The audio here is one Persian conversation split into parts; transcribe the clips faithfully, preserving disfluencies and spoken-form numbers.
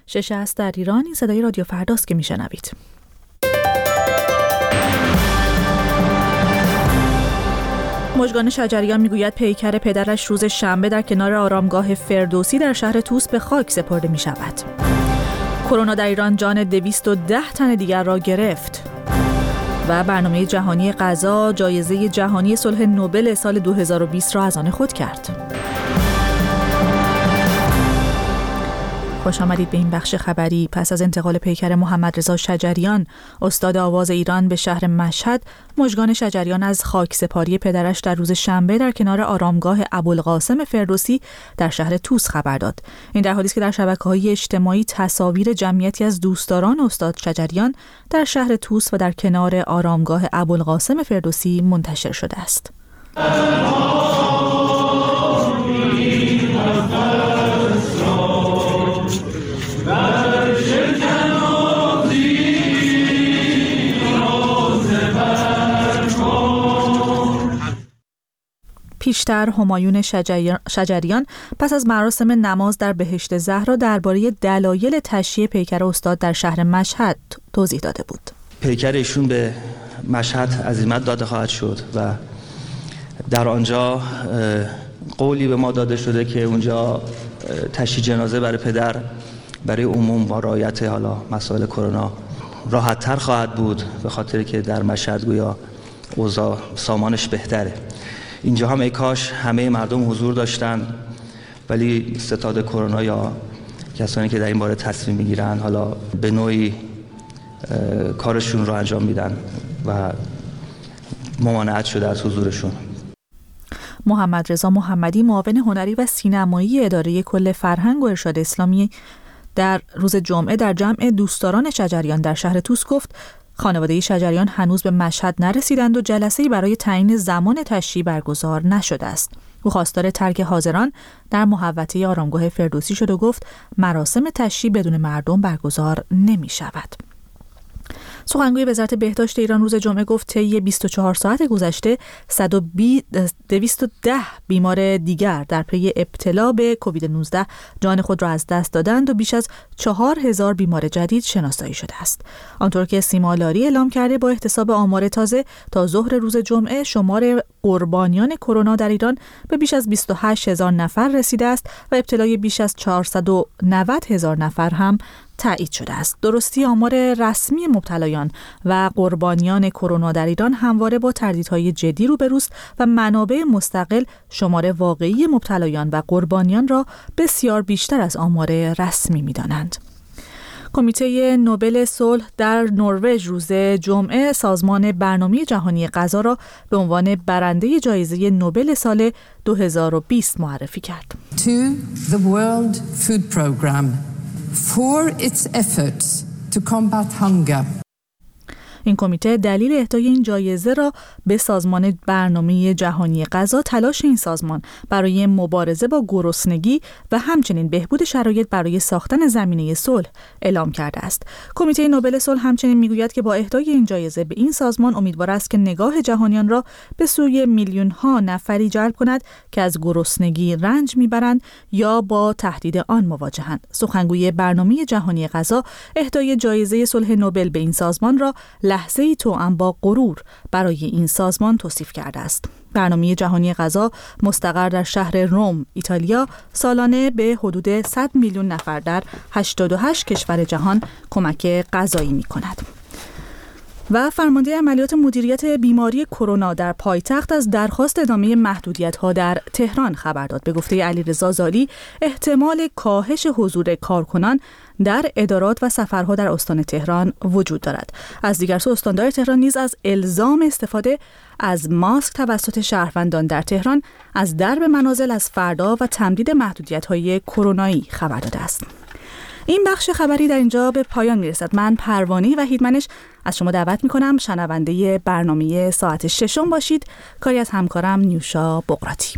شش است در ایران. این صدای رادیو فرداست که میشنوید. مژگان شجریان میگوید پیکر پدرش روز شنبه در کنار آرامگاه فردوسی در شهر طوس به خاک سپرده می شود. کرونا در ایران جان دویست و ده تن دیگر را گرفت. و برنامه جهانی غذا جایزه جهانی صلح نوبل سال دو هزار و بیست را از آن خود کرد. خوش آمدید به این بخش خبری. پس از انتقال پیکر محمدرضا شجریان استاد آواز ایران به شهر مشهد، مژگان شجریان از خاکسپاری پدرش در روز شنبه در کنار آرامگاه ابوالقاسم فردوسی در شهر طوس خبر داد. این در حالی است که در شبکه‌های اجتماعی تصاویر جمعیتی از دوستداران استاد شجریان در شهر طوس و در کنار آرامگاه ابوالقاسم فردوسی منتشر شده است. پیشتر همایون شجریان پس از مراسم نماز در بهشت زهرا درباره دلایل تشییع پیکر استاد در شهر مشهد توضیح داده بود. پیکر ایشون به مشهد عزیمت داده خواهد شد و در آنجا قولی به ما داده شده که اونجا تشییع جنازه برای پدر برای عموم با رعایت حالا مسائل کرونا راحت تر خواهد بود، به خاطر که در مشهد گویا اوضاع سامانش بهتره. اینجا هم ای کاش همه مردم حضور داشتن، ولی ستاد کرونا یا کسانی که در این باره تصمیم میگیرن حالا به نوعی کارشون رو انجام میدن و ممانعت شده از حضورشون. محمدرضا محمدی، معاون هنری و سینمایی اداره کل فرهنگ و ارشاد اسلامی، در روز جمعه در جمع دوستداران شجریان در شهر طوس گفت خانواده شجریان هنوز به مشهد نرسیدند و جلسه‌ای برای تعیین زمان تشییع برگزار نشده است. او خواستار ترک حاضران در محوطه آرامگاه فردوسی شد و گفت مراسم تشییع بدون مردم برگزار نمی شود. سخنگوی وزارت بهداشت ایران روز جمعه گفت طی بیست و چهار ساعت گذشته دویست و ده بیمار دیگر در پی ابتلا به کووید نوزده جان خود را از دست دادند و بیش از چهار هزار بیمار جدید شناسایی شده است. آنطور که سیما لاری اعلام کرده، با احتساب آمار تازه تا ظهر روز جمعه شمار قربانیان کرونا در ایران به بیش از بیست و هشت هزار نفر رسیده است و ابتلای بیش از چهارصد و نود هزار نفر هم تایید شده است. درستی آمار رسمی مبتلایان و قربانیان کرونا در ایران همواره با تردیدهای جدی روبروست و منابع مستقل شمار واقعی مبتلایان و قربانیان را بسیار بیشتر از آمار رسمی می‌دانند. کمیته نوبل صلح در نروژ روز جمعه سازمان برنامه جهانی غذا را به عنوان برنده جایزه نوبل سال دو هزار و بیست معرفی کرد. To the World Food Program for its efforts to combat hunger. این کمیته دلیل اهدای این جایزه را به سازمان برنامه جهانی غذا تلاش این سازمان برای مبارزه با گرسنگی و همچنین بهبود شرایط برای ساختن زمینه صلح اعلام کرده است. کمیته نوبل صلح همچنین میگوید که با اهدای این جایزه به این سازمان امیدوار است که نگاه جهانیان را به سوی میلیون ها نفری جلب کند که از گرسنگی رنج میبرند یا با تهدید آن مواجهند. سخنگوی برنامه جهانی غذا اهدای جایزه صلح نوبل به این سازمان را لحظه‌ای توأم با غرور برای این سازمان توصیف کرده است. برنامه جهانی غذا مستقر در شهر روم، ایتالیا، سالانه به حدود صد میلیون نفر در هشتاد و هشت کشور جهان کمک غذایی می‌کند. و فرمانده عملیات مدیریت بیماری کرونا در پایتخت از درخواست ادامه محدودیت‌ها در تهران خبر داد. به گفته علیرضا زالی، احتمال کاهش حضور کارکنان در ادارات و سفرها در استان تهران وجود دارد. از دیگر سو استاندار تهران نیز از الزام استفاده از ماسک توسط شهروندان در تهران از درب منازل از فردا و تمدید محدودیت‌های کرونایی خبر داده است. این بخش خبری در اینجا به پایان میرسد. من پروانه وحیدمنش از شما دعوت میکنم شنونده برنامه ساعت ششم باشید. کاری از همکارم نیوشا بقراتی.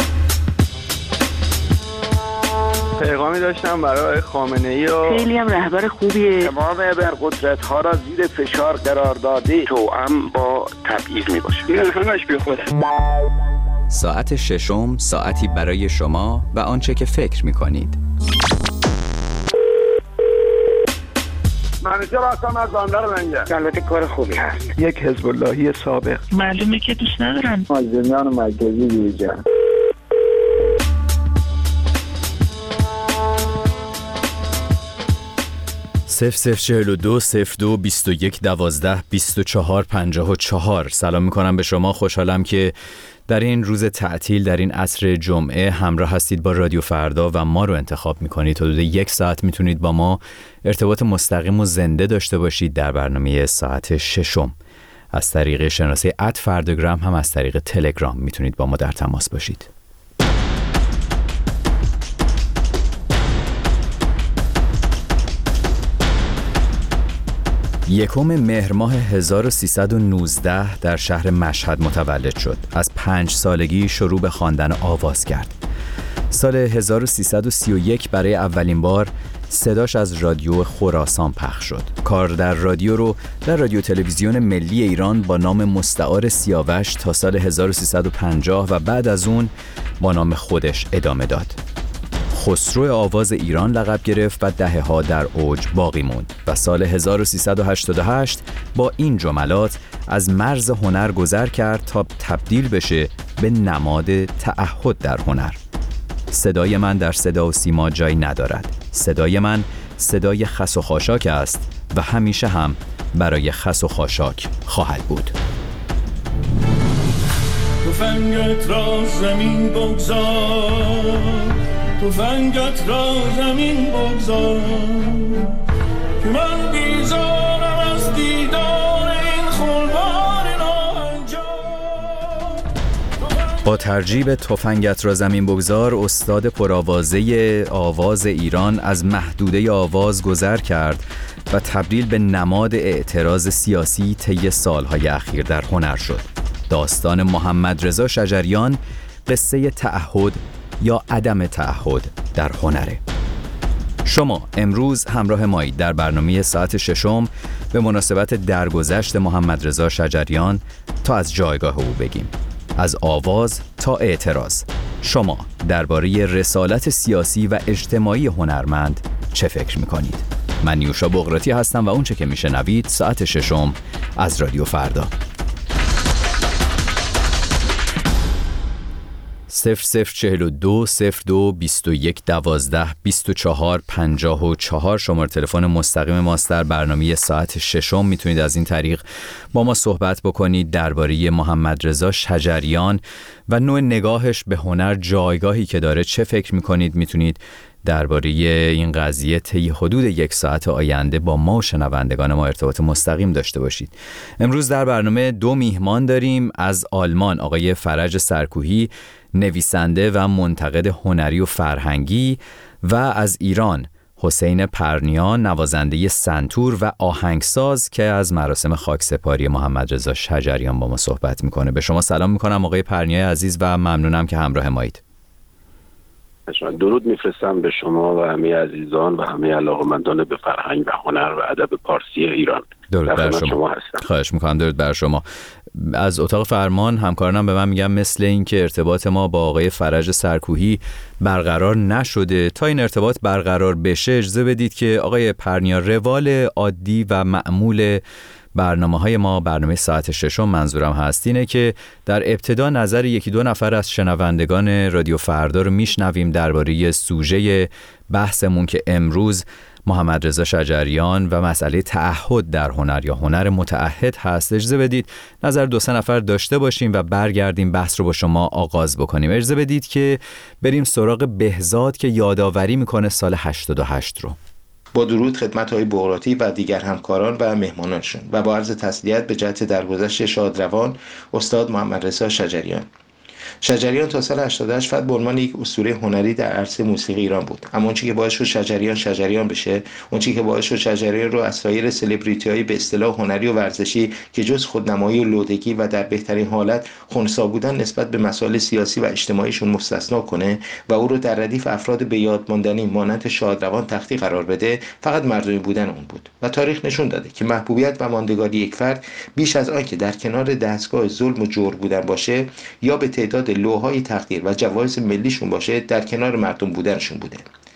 پیغامی داشتم برای خامنه‌ای و خیلی هم رهبر خوبیه. تمام ابرقدرت ها را زیر فشار قرار داده توأم با تبعیض میباشه. این همش بی خوده. ساعت ششم، ساعتی برای شما و آنچه که فکر میکنید. میکنه. چرا اصلا از بنده رو نمیگه؟ البته کار خوبی هست. یک حزب اللهی سابق. معلومه که دوست ندارن. مازندران مرکزی بیرجان. صفر صفر چهل و دو صفر دو بیست و یک دوازده بیست و چهار پنجاه و چهار. سلام میکنم به شما. خوشحالم که در این روز تعطیل، در این عصر جمعه همراه هستید با رادیو فردا و ما رو انتخاب میکنید. حدود یک ساعت میتونید با ما ارتباط مستقیم و زنده داشته باشید در برنامه ساعت ششم. از طریق شناسه ات فرداگرام، هم از طریق تلگرام میتونید با ما در تماس باشید. یکم مهر ماه هزار و سیصد و نوزده در شهر مشهد متولد شد. از پنج سالگی شروع به خواندن آواز کرد. سال هزار و سیصد و سی و یک برای اولین بار صداش از رادیو خراسان پخش شد. کار در رادیو رو در رادیو تلویزیون ملی ایران با نام مستعار سیاوش تا سال هزار و سیصد و پنجاه و بعد از اون با نام خودش ادامه داد. خسرو آواز ایران لقب گرفت و دهه‌ها در اوج باقی موند و سال هزار و سیصد و هشتاد و هشت با این جملات از مرز هنر گذر کرد تا تبدیل بشه به نماد تعهد در هنر. صدای من در صدا و سیما جایی ندارد. صدای من صدای خس و خاشاک است و همیشه هم برای خس و خاشاک خواهد بود. تفنگت را زمین بگذار، تفنگت را زمین بگذار، که من بیزارم از دیدار این خونبار ناهنجار. با ترجیب تفنگت را زمین بگذار، استاد پرآوازه آواز ایران از محدوده آواز گذر کرد و تبدیل به نماد اعتراض سیاسی طی سالهای اخیر در هنر شد. داستان محمدرضا شجریان قصه تعهد یا عدم تعهد در هنره. شما امروز همراه مایید در برنامه ساعت ششم به مناسبت درگذشت محمدرضا شجریان تا از جایگاه او بگیم، از آواز تا اعتراض. شما درباره رسالت سیاسی و اجتماعی هنرمند چه فکر میکنید؟ من نیوشا بغراتی هستم و اون چه که میشنوید ساعت ششم از رادیو فردا. صفر صفر چهل و دو صفر دو بیست و یک دوازده بیست و چهار پنجاه و چهار شماره تلفن مستقیم ماست در برنامه ساعت ششم. میتونید از این طریق با ما صحبت بکنید درباره محمدرضا شجریان و نوع نگاهش به هنر، جایگاهی که داره. چه فکر میکنید؟ میتونید درباره این قضیه طی حدود یک ساعت آینده با ما و شنوندگان ما ارتباط مستقیم داشته باشید. امروز در برنامه دو میهمان داریم. از آلمان آقای فرج سرکوهی، نویسنده و منتقد هنری و فرهنگی، و از ایران حسین پرنیان، نوازنده سنتور و آهنگساز که از مراسم خاکسپاری محمدرضا شجریان با ما صحبت میکنه. به شما سلام میکنم آقای پرنیان عزیز و ممنونم که همراه مایید. درود میفرستم به شما و همه عزیزان و همه علاقه‌مندان به فرهنگ و هنر و ادب پارسی ایران. درود بر شما. شما هستم. خواهش میکنم. درود بر شما. از اتاق فرمان همکارانم به من میگم مثل این که ارتباط ما با آقای فرج سرکوهی برقرار نشده. تا این ارتباط برقرار بشه اجازه بدید که آقای پرنیان، روال عادی و معمول برنامه‌های ما، برنامه ساعت ششم منظورم هست، اینه که در ابتدا نظر یکی دو نفر از شنوندگان رادیو فردا رو میشنویم درباره سوژه بحثمون که امروز محمدرضا شجریان و مسئله تعهد در هنر یا هنر متعهد هست. اجازه بدید نظر دو سه نفر داشته باشیم و برگردیم بحث رو با شما آغاز بکنیم. اجازه بدید که بریم سراغ بهزاد که یادآوری میکنه سال هشتاد و هشت رو. با درود خدمت آقای بغراتی و دیگر همکاران و مهمانانشون و با عرض تسلیت به جهت درگذشت شادروان استاد محمدرضا شجریان. شجریان تا سال هشتاد و هشت فقط به عنوان یک اسطوره هنری در عرصه موسیقی ایران بود، اما اون چیزی که باعث شد شجریان شجریان بشه، اون چیزی که باعث شد شجریان رو از سایر سلبریتی‌های به اصطلاح هنری و ورزشی که جز خودنمایی و لودگی و در بهترین حالت خنثی بودن نسبت به مسائل سیاسی و اجتماعیشون مستثنا کنه و او رو در ردیف افراد به یاد ماندنی مانند شادروان تختی قرار بده، فقط مردمی بودن اون بود. و تاریخ نشون داده که محبوبیت و ماندگاری یک فرد بیش از آن که در کنار دستگاه ظلم و جور بودن باشه یا به تعداد لوح‌های تقدیر و جوایز ملیشون باشه، در کنار مردم بودنشون بوده.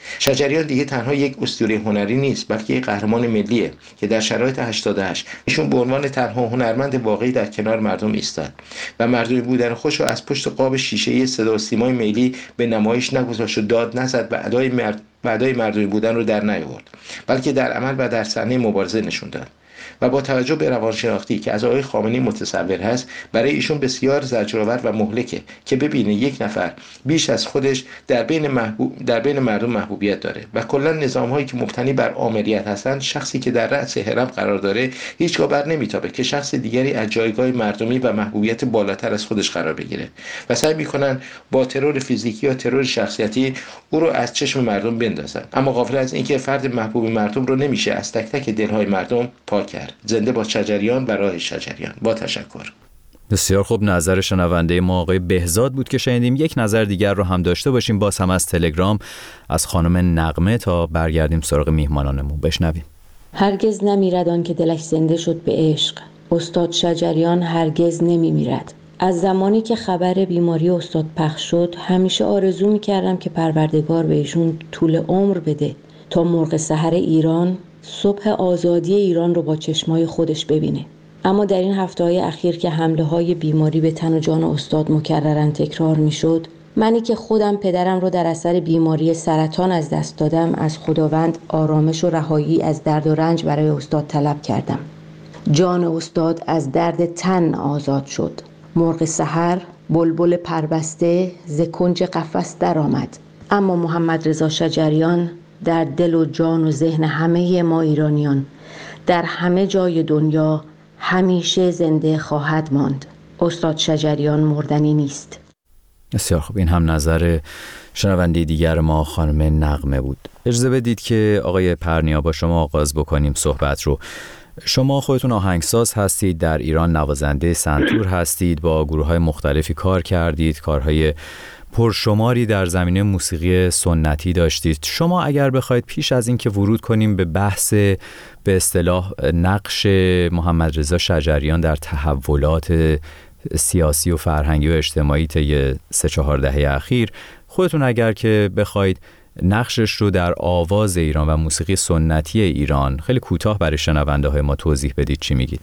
شجریان دیگه تنها یک اسطوره هنری نیست، بلکه یک قهرمان ملیه که در شرایط هشتاد و هشت ایشون به عنوان تنها هنرمند واقعی در کنار مردم ایستاد و مردمی بودن خودش رو از پشت قاب شیشه‌ای صدا و سیمای ملی به نمایش نگذاشت و داد نزد و ادای مرد ادای مردمی بودن رو در نیاورد، بلکه در عمل و در صحنه مبارزه نشون داد. و با توجه به روانشناختی که از آقای خامنه‌ای متصور هست، برای ایشون بسیار زجرآور و مهلکه که ببینه یک نفر بیش از خودش در بین محبوب در بین مردم محبوبیت داره و کلا نظام‌هایی که مبتنی بر آمریت هستند، شخصی که در رأس هرم قرار داره هیچگاه بر نمیتابه که شخص دیگری از جایگاه مردمی و محبوبیت بالاتر از خودش قرار بگیره و سعی میکنن با ترور فیزیکی یا ترور شخصیتی او رو از چشم مردم بندازن، اما غافل از اینکه فرد محبوب مردم رو نمیشه از تک تک دلهای مردم پاک کرد. زنده با شجریان و راه شجریان. با تشکر. بسیار خوب، نظر شنونده ما آقای بهزاد بود که شنیدیم. یک نظر دیگر رو هم داشته باشیم، باز هم از تلگرام از خانم نغمه، تا برگردیم سراغ میهمانانمون. بشنویم. هرگز نمیرد آن که دلش زنده شد به عشق. استاد شجریان هرگز نمیمیرد. از زمانی که خبر بیماری استاد پخش شد، همیشه آرزو میکردم که پروردگار به ایشون طول عمر بده تا مرغ سحر ایران صبح آزادی ایران رو با چشمای خودش ببینه. اما در این هفته‌های اخیر که حمله‌های بیماری به تن و جان استاد مکرراً تکرار می‌شد، منی که خودم پدرم رو در اثر بیماری سرطان از دست دادم، از خداوند آرامش و رهایی از درد و رنج برای استاد طلب کردم. جان استاد از درد تن آزاد شد. مرغ سحر، بلبل پربسته ز کنج قفس در آمد. اما محمد رضا شجریان در دل و جان و ذهن همه ما ایرانیان در همه جای دنیا همیشه زنده خواهد ماند. استاد شجریان مردنی نیست. بسیار خوب، این هم نظر شنونده دیگر ما خانم نغمه بود. اجازه بدید که آقای پرنیا با شما آغاز بکنیم صحبت رو. شما خودتون آهنگساز هستید، در ایران نوازنده سنتور هستید، با گروه‌های مختلفی کار کردید، کارهای پرشماری در زمینه موسیقی سنتی داشتید. شما اگر بخواید پیش از این که ورود کنیم به بحث به اصطلاح نقش محمد رضا شجریان در تحولات سیاسی و فرهنگی و اجتماعی طی سه چهار دهه اخیر، خودتون اگر که بخواید نقشش رو در آواز ایران و موسیقی سنتی ایران خیلی کوتاه برای شنونده های ما توضیح بدید، چی میگید؟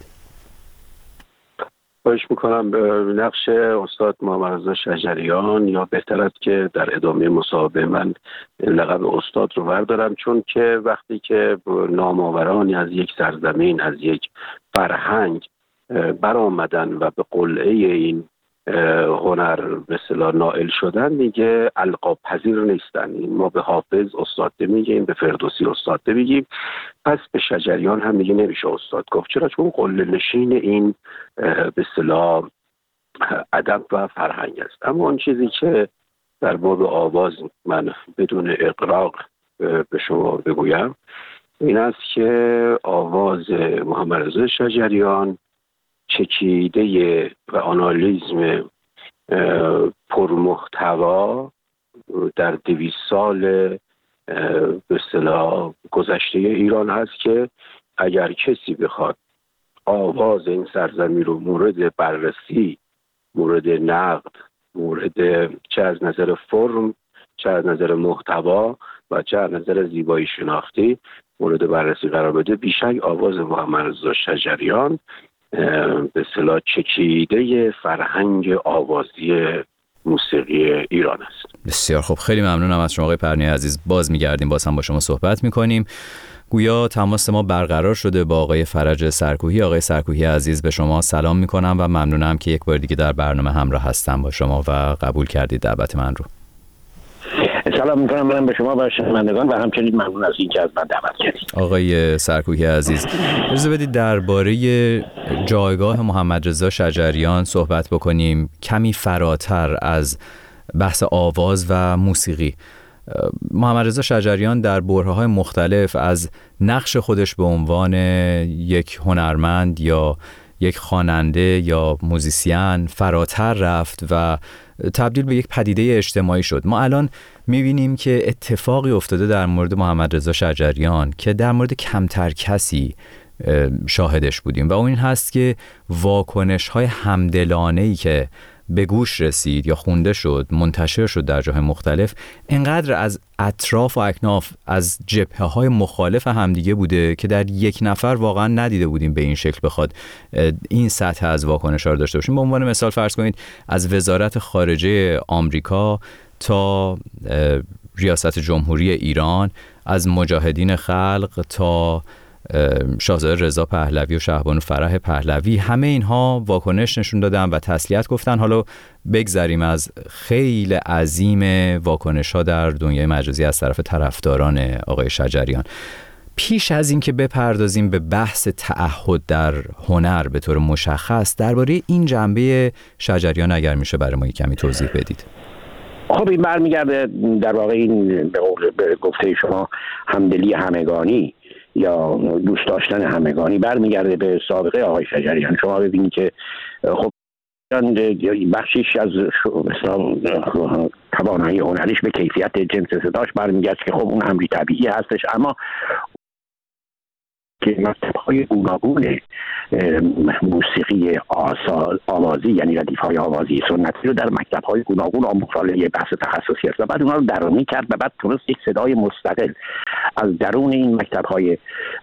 خواهش میکنم. نقش استاد محمد رضا شجریان، یا بهتر است که در ادامه مصاحبه من لقب استاد رو بردارم، چون که وقتی که نامآورانی از یک سرزمین، از یک فرهنگ برآمدن و به قلعه این هنر به اصطلاح نائل شدن، دیگه القاب پذیر نیستن. ما به حافظ استاد میگیم، به فردوسی استاد میگیم، پس به شجریان هم دیگه نمیشه استاد گفت. چرا؟ چون قله نشین این به اصطلاح ادب و فرهنگ است. اما اون چیزی که در باب آواز من بدون اغراق به شما بگویم این است که آواز محمد رضا شجریان چکیده و آنالیزم پرمحتوا در دویست سال به اصطلاح گذشته ایران هست که اگر کسی بخواد آواز این سرزمین رو مورد بررسی، مورد نقد، مورد چه از نظر فرم، چه از نظر محتوا و چه از نظر زیبایی شناختی مورد بررسی قرار بده، بیشک آواز محمد رضا شجریان به اصطلاح چکیده فرهنگ آوازی موسیقی ایران است. بسیار خوب، خیلی ممنونم از شما آقای پرنیای عزیز. باز میگردیم، باز هم با شما صحبت میکنیم. گویا تماس ما برقرار شده با آقای فرج سرکوهی. آقای سرکوهی عزیز، به شما سلام میکنم و ممنونم که یک بار دیگه در برنامه همراه هستم با شما و قبول کردید دعوت من رو. سلام میکنم من به شما و شنوندگان و همچنین ممنون از اینکه از من دعوت کردید. آقای سرکوهی عزیز، اجازه بدید درباره جایگاه محمد رضا شجریان صحبت بکنیم، کمی فراتر از بحث آواز و موسیقی. محمد رضا شجریان در برهه‌های مختلف از نقش خودش به عنوان یک هنرمند یا یک خواننده یا موزیسین فراتر رفت و تبدیل به یک پدیده اجتماعی شد. ما الان می‌بینیم که اتفاقی افتاده در مورد محمد رضا شجریان که در مورد کمتر کسی شاهدش بودیم و اون این هست که واکنش‌های همدلانه‌ای که به گوش رسید یا خونده شد، منتشر شد در جاهای مختلف، اینقدر از اطراف و اکناف، از جبهه‌های مخالف همدیگه بوده که در یک نفر واقعا ندیده بودیم به این شکل بخواد این سطح از واکنش‌ها رو داشته باشیم. به عنوان مثال فرض کنید از وزارت خارجه آمریکا تا ریاست جمهوری ایران، از مجاهدین خلق تا شاهزاده رضا پهلوی و شهبانو فرح پهلوی، همه اینها واکنش نشون دادن و تسلیت گفتن. حالا بگذریم از خیلی عظیم واکنش‌ها در دنیای مجازی از طرف طرفداران آقای شجریان. پیش از این که بپردازیم به بحث تعهد در هنر به طور مشخص، درباره این جنبه شجریان اگر میشه برای ما کمی توضیح بدید. خب این برمیگرده در واقع این به قول به گفته شما همدلی همگانی یا دوست داشتن همگانی برمیگرده به سابقه آقای شجریان. شما ببینید که خب بخشیش از توانایی هنریش به کیفیت جنس صداش برمیگرده که خب اون امری طبیعی هستش، اما که مکتب‌های گوناگون موسیقی آوازی یعنی ردیف‌های آوازی سنتی رو در مکتب‌های گوناگون آموزش یه بحث تخصصی است و بعد اونها رو درونی کرد و بعد تونست یک صدای مستقل از درون این مکتب‌های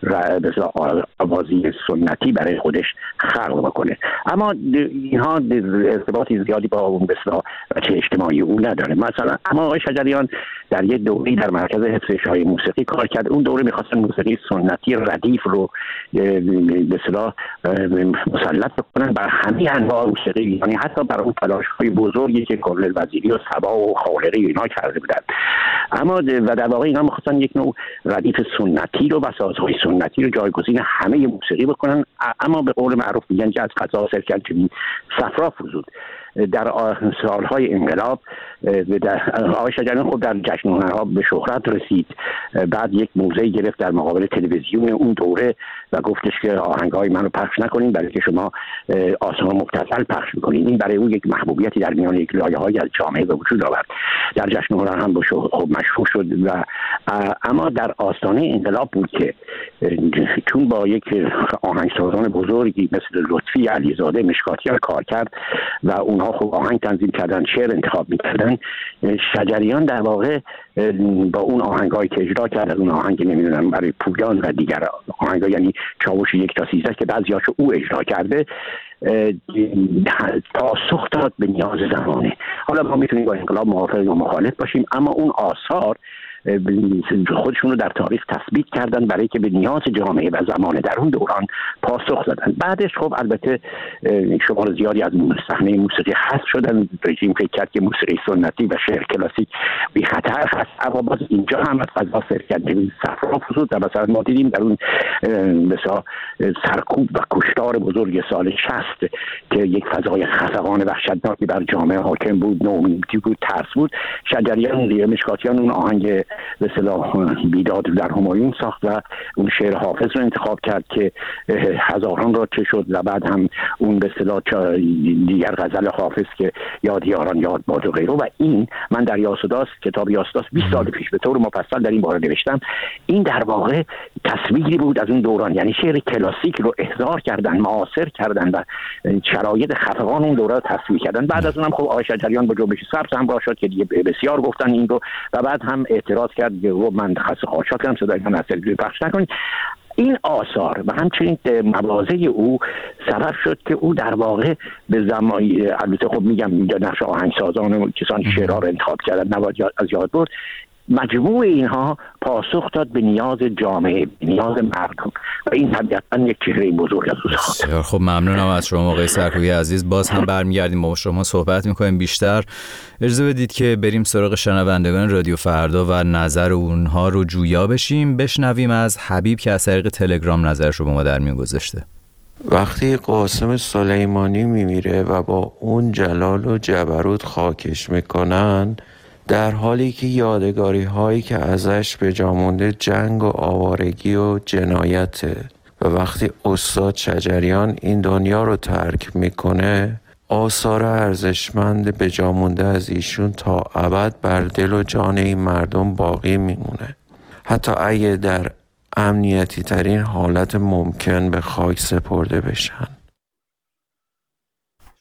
آوازی سنتی برای خودش خلق بکنه. اما اینها ارتباطی زیادی با اون بسیار بچه اجتماعی اون نداره. مثلا اما آقای شجریان در یک دوره‌ای در مرکز حفظ اشاعه موسیقی کار کرد. اون دوره می‌خواستن موسیقی سنتی ردیف رو به اصطلاح مسلط بکنن بر همه انواع موسیقی، یعنی حتی بر اون تلاش‌های بزرگی که کل وزیری و صبا و خالقی اینا کرده بودن. اما و در واقع اینا می‌خواستن یک نوع ردیف سنتی رو و سازهای سنتی رو جایگزین همه موسیقی بکنن، اما به قول معروف میگن که از قضا سرکنجبین صفرا فزود. در سالهای انقلاب آقای شجریان خود در جشن هنرها به شهرت رسید، بعد یک موضعی گرفت در مقابل تلویزیون اون دوره و گفتش که آهنگ‌های منو پخش نکنین برای که شما آثار مبتذل پخش می‌کنین. این برای او یک محبوبیتی در میان یک لایه‌های از جامعه به وجود آورد. در جشن هنر هم به خب مشهور شد و اما در آستانه انقلاب بود که چون با یک آهنگسازان بزرگی مثل لطفی علیزاده مشکاتیان کار کرد و اونها خب آهنگ تنظیم کردن، شعر انتخاب می‌کردن، شجریان در واقع با اون آهنگایی که اجرا کرد، اون آهنگ نمیدونم برای پویان و دیگر آهنگا یعنی چاوش یک تا سیزده که بعضیاشو او اجرا کرده پاسخ داد به نیاز زمانه. حالا ما میتونیم با انقلاب موافق یا مخالف باشیم، اما اون آثار خودشون رو در تاریخ تثبیت کردن برای که به نیاز جامعه و زمانه در اون دوران پاسخ دادن. بعدش خب البته شمار زیادی از صحنه موسیقی حذف شدن، رژیم فکر کرد که موسیقی سنتی و شعر کلاسیک بی خطر هست، اما باز اینجا هم از فضا سرکنجبین صفرا فزود و مثلا ما دیدیم در اون مثلا سرکوب و کشتار بزرگ سال شصت که یک فضای خفقان وحشتناکی بر جامعه حاکم بود، نومیدی بود، ترس بود، شجریان مشکاتیان اون آهنگ به اصطلاح بیداد در همایون ساخت و اون شعر حافظ رو انتخاب کرد که هزاران را چه شد و بعد هم اون به اصطلاح دیگر غزل حافظ که یاد یاران یاد باد و غیره. و این من در یاسوداس کتاب یاسوداس بیست سال پیش به طور مفصل در این باره نوشتم. این در واقع تصویری بود از اون دوران، یعنی شعر کلاسیک رو احضار کردن، معاصر کردن و شرایط خفقان اون دوره رو تصویر کردن. بعد از اونم خب آقای شجریان با جنبش سبز هم شد که دیگه بسیار گفتن این رو و بعد هم اعتراض کرد که من خاص خواهشات کردم صدای من از تلویزیون پخش نکنید. این آثار و همچنین مواضع او سبب شد که او در واقع به زمانی، البته خب میگم اینجا نقش آهنگسازان و کسان شعرها رو انتخاب کردن نباید از یاد برد، مجموع اینها پاسخ داد به نیاز جامعه، به نیاز مردم و این طبیعتاً یک چهره بزرگ از او ساخت. خب ممنونم از شما آقای سرکوبی عزیز. باز هم برمیگردیم با شما صحبت میکنیم بیشتر. اجازه بدید که بریم سراغ شنوندگان رادیو فردا و نظر اونها رو جویا بشیم. بشنویم از حبیب که از طریق تلگرام نظرش رو با ما در میون گذاشته. وقتی قاسم سلیمانی میمیره و با اون جلال و جبروت خاکش میکنن، در حالی که یادگاری هایی که ازش به جا مونده جنگ و آوارگی و جنایته، و وقتی استاد شجریان این دنیا رو ترک میکنه، آثار ارزشمند به جا مونده از ایشون تا ابد بر دل و جان این مردم باقی میمونه، حتی اگه در امنیتی ترین حالت ممکن به خاک سپرده بشن.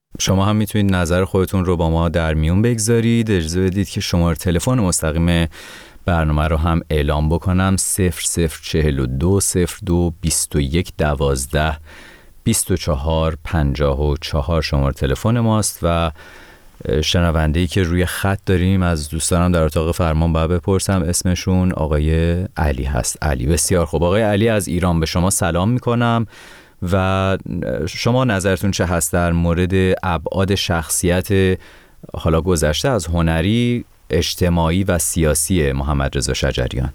شما هم میتونید نظر خودتون رو با ما در میون بگذارید. اجازه بدید که شماره تلفن مستقیم برنامه رو هم اعلام بکنم: صفر صفر چهل و دو صفر دو بیست و یک دوازده بیست و چهار پنجاه و چهار شماره تلفن ماست. و شنونده‌ای که روی خط داریم از دوستانم در اتاق فرمان باید بپرسم اسمشون آقای علی هست. علی، بسیار خوب. آقای علی از ایران، به شما سلام میکنم و شما نظرتون چه هست در مورد ابعاد شخصیت حالا گذشته از هنری، اجتماعی و سیاسی محمد رضا شجریان؟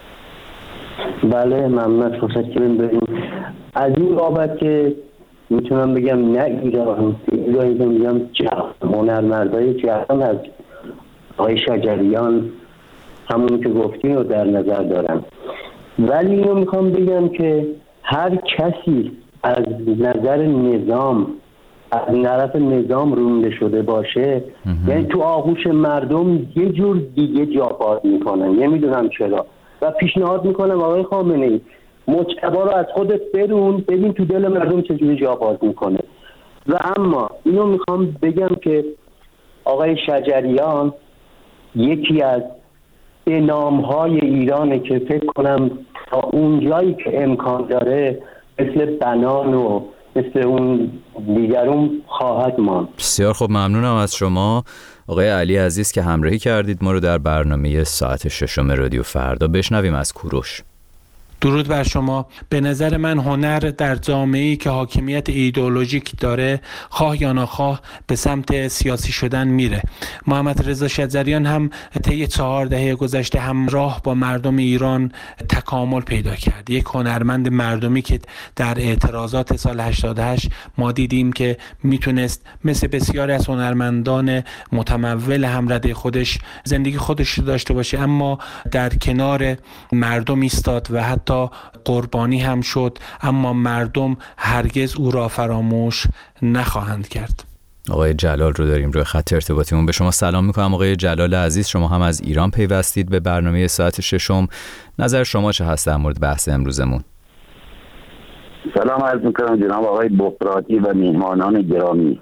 بله، ممنون از فرصت که بریم. از این بابت که میتونم بگم نه ایران ایرانی که میگم هنرمندای جهان از آقای شجریان همون که گفتین رو در نظر دارم، ولی اینو میخوام بگم که هر کسی از نظر نظام از طرف نظام رونده شده باشه یعنی تو آغوش مردم یه جور دیگه جا باز میکنن. نمیدونم چرا و پیشنهاد میکنم آقای خامنه‌ای مجتبی رو از خودت برون، ببین تو دل مردم چجوری جا باز میکنه. و اما اینو میخوام بگم که آقای شجریان یکی از نامهای ایرانه که فکر کنم تا اونجایی که امکان داره مثل بنان و مثل اون دیگرون خواهد ماند. بسیار خوب، ممنونم از شما آقای علی عزیز که همراهی کردید ما رو در برنامه ساعت ششم رادیو فردا. بشنویم از کوروش. درود بر شما. به نظر من هنر در جامعه‌ای که حاکمیت ایدئولوژیک داره خواه یا ناخواه به سمت سیاسی شدن میره. محمد رضا شجریان هم طی چهار دهه گذشته همراه با مردم ایران تکامل پیدا کرد. یک هنرمند مردمی که در اعتراضات سال هشتاد و هشت ما دیدیم که میتونست مثل بسیاری از هنرمندان متمول همرده خودش زندگی خودش رو داشته باشه، اما در کنار مردم ایستاد و حتی تا قربانی هم شد، اما مردم هرگز او را فراموش نخواهند کرد. آقای جلال رو داریم روی خط ارتباطیمون. به شما سلام میکنم آقای جلال عزیز، شما هم از ایران پیوستید به برنامه ساعت ششم. نظر شما چه هست در مورد بحث امروزمون؟ سلام عرض میکنم جناب آقای بقراطی و میهمانان گرامی.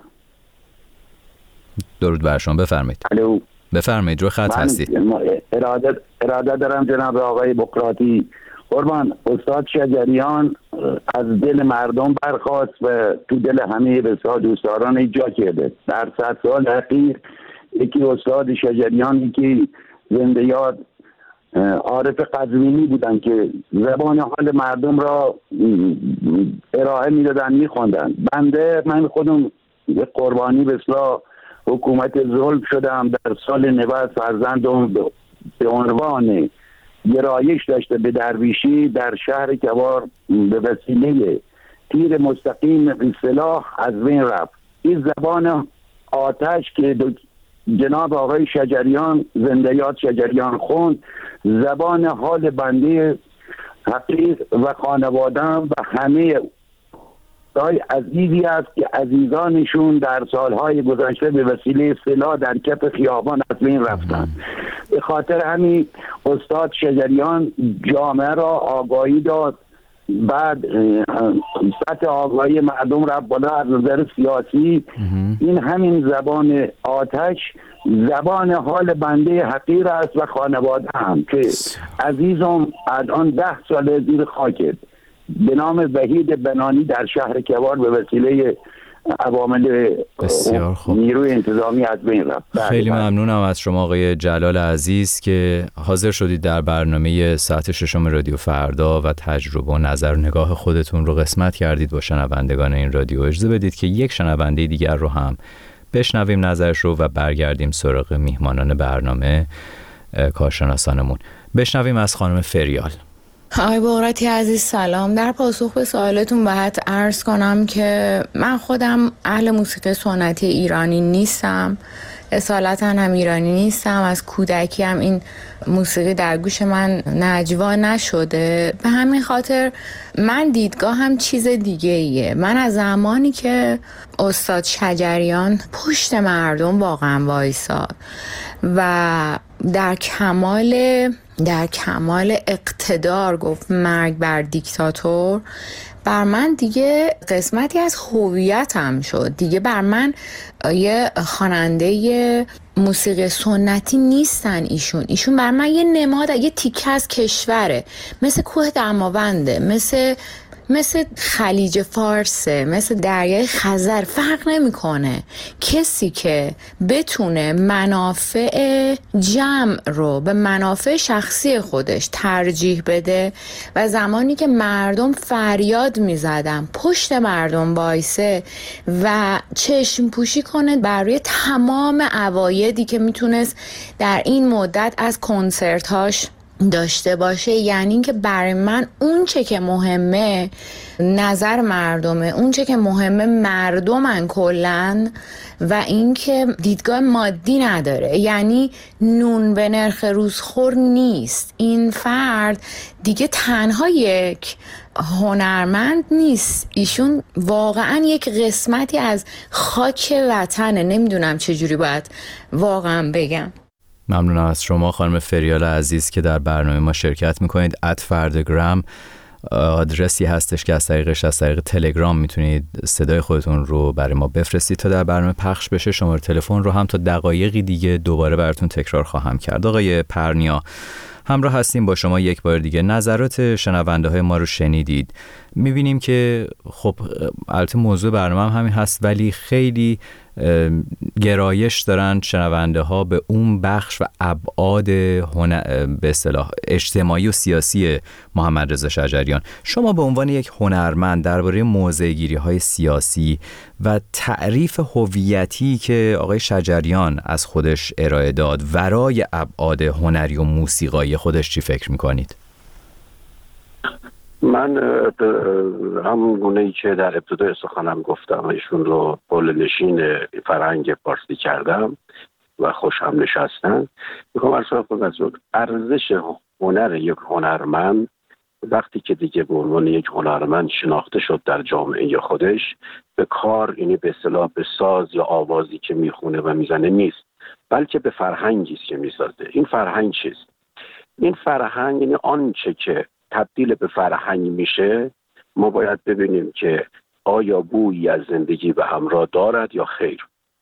درود بر شما، بفرمایید. الو، بفرمایید، روی خط هستید. اراده اراده دارم جناب آقای بقراطی. قربان، استاد شجریان از دل مردم برخاست و تو دل همه بسیار دوستداران ایجاد کرده. در صد سال اخیر یکی استاد شجریان، یکی زنده یاد عارف قزوینی بودن که زبان حال مردم را ارائه میدادن، میخوندن. بنده من خودم قربانی به اصلاح حکومت ظلم شدم. در سال نود فرزندم به عنوان گرایش داشته به درویشی در شهر کوار به وسیله تیر مستقیم به سلاح از بین رفت. این زبان آتش که جناب آقای شجریان زنده یاد شجریان خوند، زبان حال بنده حقیق و خانواده‌ام و همه دای عزیزی است که عزیزانشون در سالهای گذشته به وسیله سلاح در کف خیابان از بین رفتند. به خاطر همین استاد شجریان جامعه را آگاهی داد، بعد سطح آگاهی مردم را بالا از نظر سیاسی. این همین زبان آتش زبان حال بنده حقیر است و خانواده هم که عزیزم الان ده سال زیر خاکت به نام وحید بنانی در شهر کوار به وسیله عوامل نیروی انتظامی از بین رفت. خیلی ممنونم از شما آقای جلال عزیز که حاضر شدید در برنامه ساعت ششم رادیو فردا و تجربه و نظر و نگاه خودتون رو قسمت کردید با شنوندگان این رادیو. اجازه بدید که یک شنونده دیگر رو هم بشنویم نظرش رو و برگردیم سراغ میهمانان برنامه کارشناسانمون. بشنویم از خانم فریال. آقای بقراطی عزیز سلام. در پاسخ به سوالتون باید عرض کنم که من خودم اهل موسیقی سنتی ایرانی نیستم، اصالتا هم ایرانی نیستم. از کودکی هم این موسیقی در گوش من نجوا نشده. به همین خاطر من دیدگاهم چیز دیگه ایه. من از زمانی که استاد شجریان پشت مردم واقعا وایساد و در کمال در کمال اقتدار گفت مرگ بر دیکتاتور، بر من دیگه قسمتی از هویتم شد. دیگه بر من یه خواننده موسیقی سنتی نیستن ایشون. ایشون بر من یه نماد، یه تیکه از کشوره، مثل کوه دماونده، مثل مثل خلیج فارسه، مثل دریای خزر. فرق نمیکنه. کسی که بتونه منافع جمع رو به منافع شخصی خودش ترجیح بده و زمانی که مردم فریاد میزدن پشت مردم بایسه و چشم پوشی کنه بر روی تمام عوایدی که میتونست در این مدت از کنسرتاش داشته باشه، یعنی این که برای من اون چه که مهمه نظر مردمه، اون چه که مهمه مردمن کلن و این که دیدگاه مادی نداره، یعنی نون به نرخ روزخور نیست. این فرد دیگه تنها یک هنرمند نیست، ایشون واقعا یک قسمتی از خاک وطنه. نمیدونم چجوری باید واقعا بگم. ممنونم از شما خانم فریال عزیز که در برنامه ما شرکت میکنید. ات فردگرام آدرسی هستش که از طریقش از طریق تلگرام میتونید صدای خودتون رو برای ما بفرستید تا در برنامه پخش بشه. شماره تلفن رو هم تا دقایقی دیگه دوباره براتون تکرار خواهم کرد. آقای پرنیا، همراه هستیم با شما یک بار دیگه. نظرات شنونده های ما رو شنیدید. میبینیم که خب البته موضوع برنامه هم همین هست، ولی خیلی گرایش دارن شنونده ها به اون بخش و ابعاد به اصطلاح اجتماعی و سیاسی محمد رضا شجریان. شما به عنوان یک هنرمند درباره موضع‌گیری های سیاسی و تعریف هویتی که آقای شجریان از خودش ارائه داد ورای ابعاد هنری و موسیقایی خودش چی فکر میکنید؟ من همون گونه‌ای که در ابتدای سخنم گفتم، ایشون رو قول‌نشین فرهنگ فارسی کردم و خوش هم نشستن. میخوام عرض کنم ارزش هنر یک هنرمند وقتی که دیگه به عنوان یک هنرمند شناخته شد در جامعه خودش، به کار، یعنی به اصطلاح به ساز یا آوازی که میخونه و میزنه نیست، بلکه به فرهنگی است که میسازه. این فرهنگ چیست؟ این فرهنگ یعنی آنچه که تبدیل به فرهنگ میشه، ما باید ببینیم که آیا بویی از زندگی به همراه دارد یا خیر.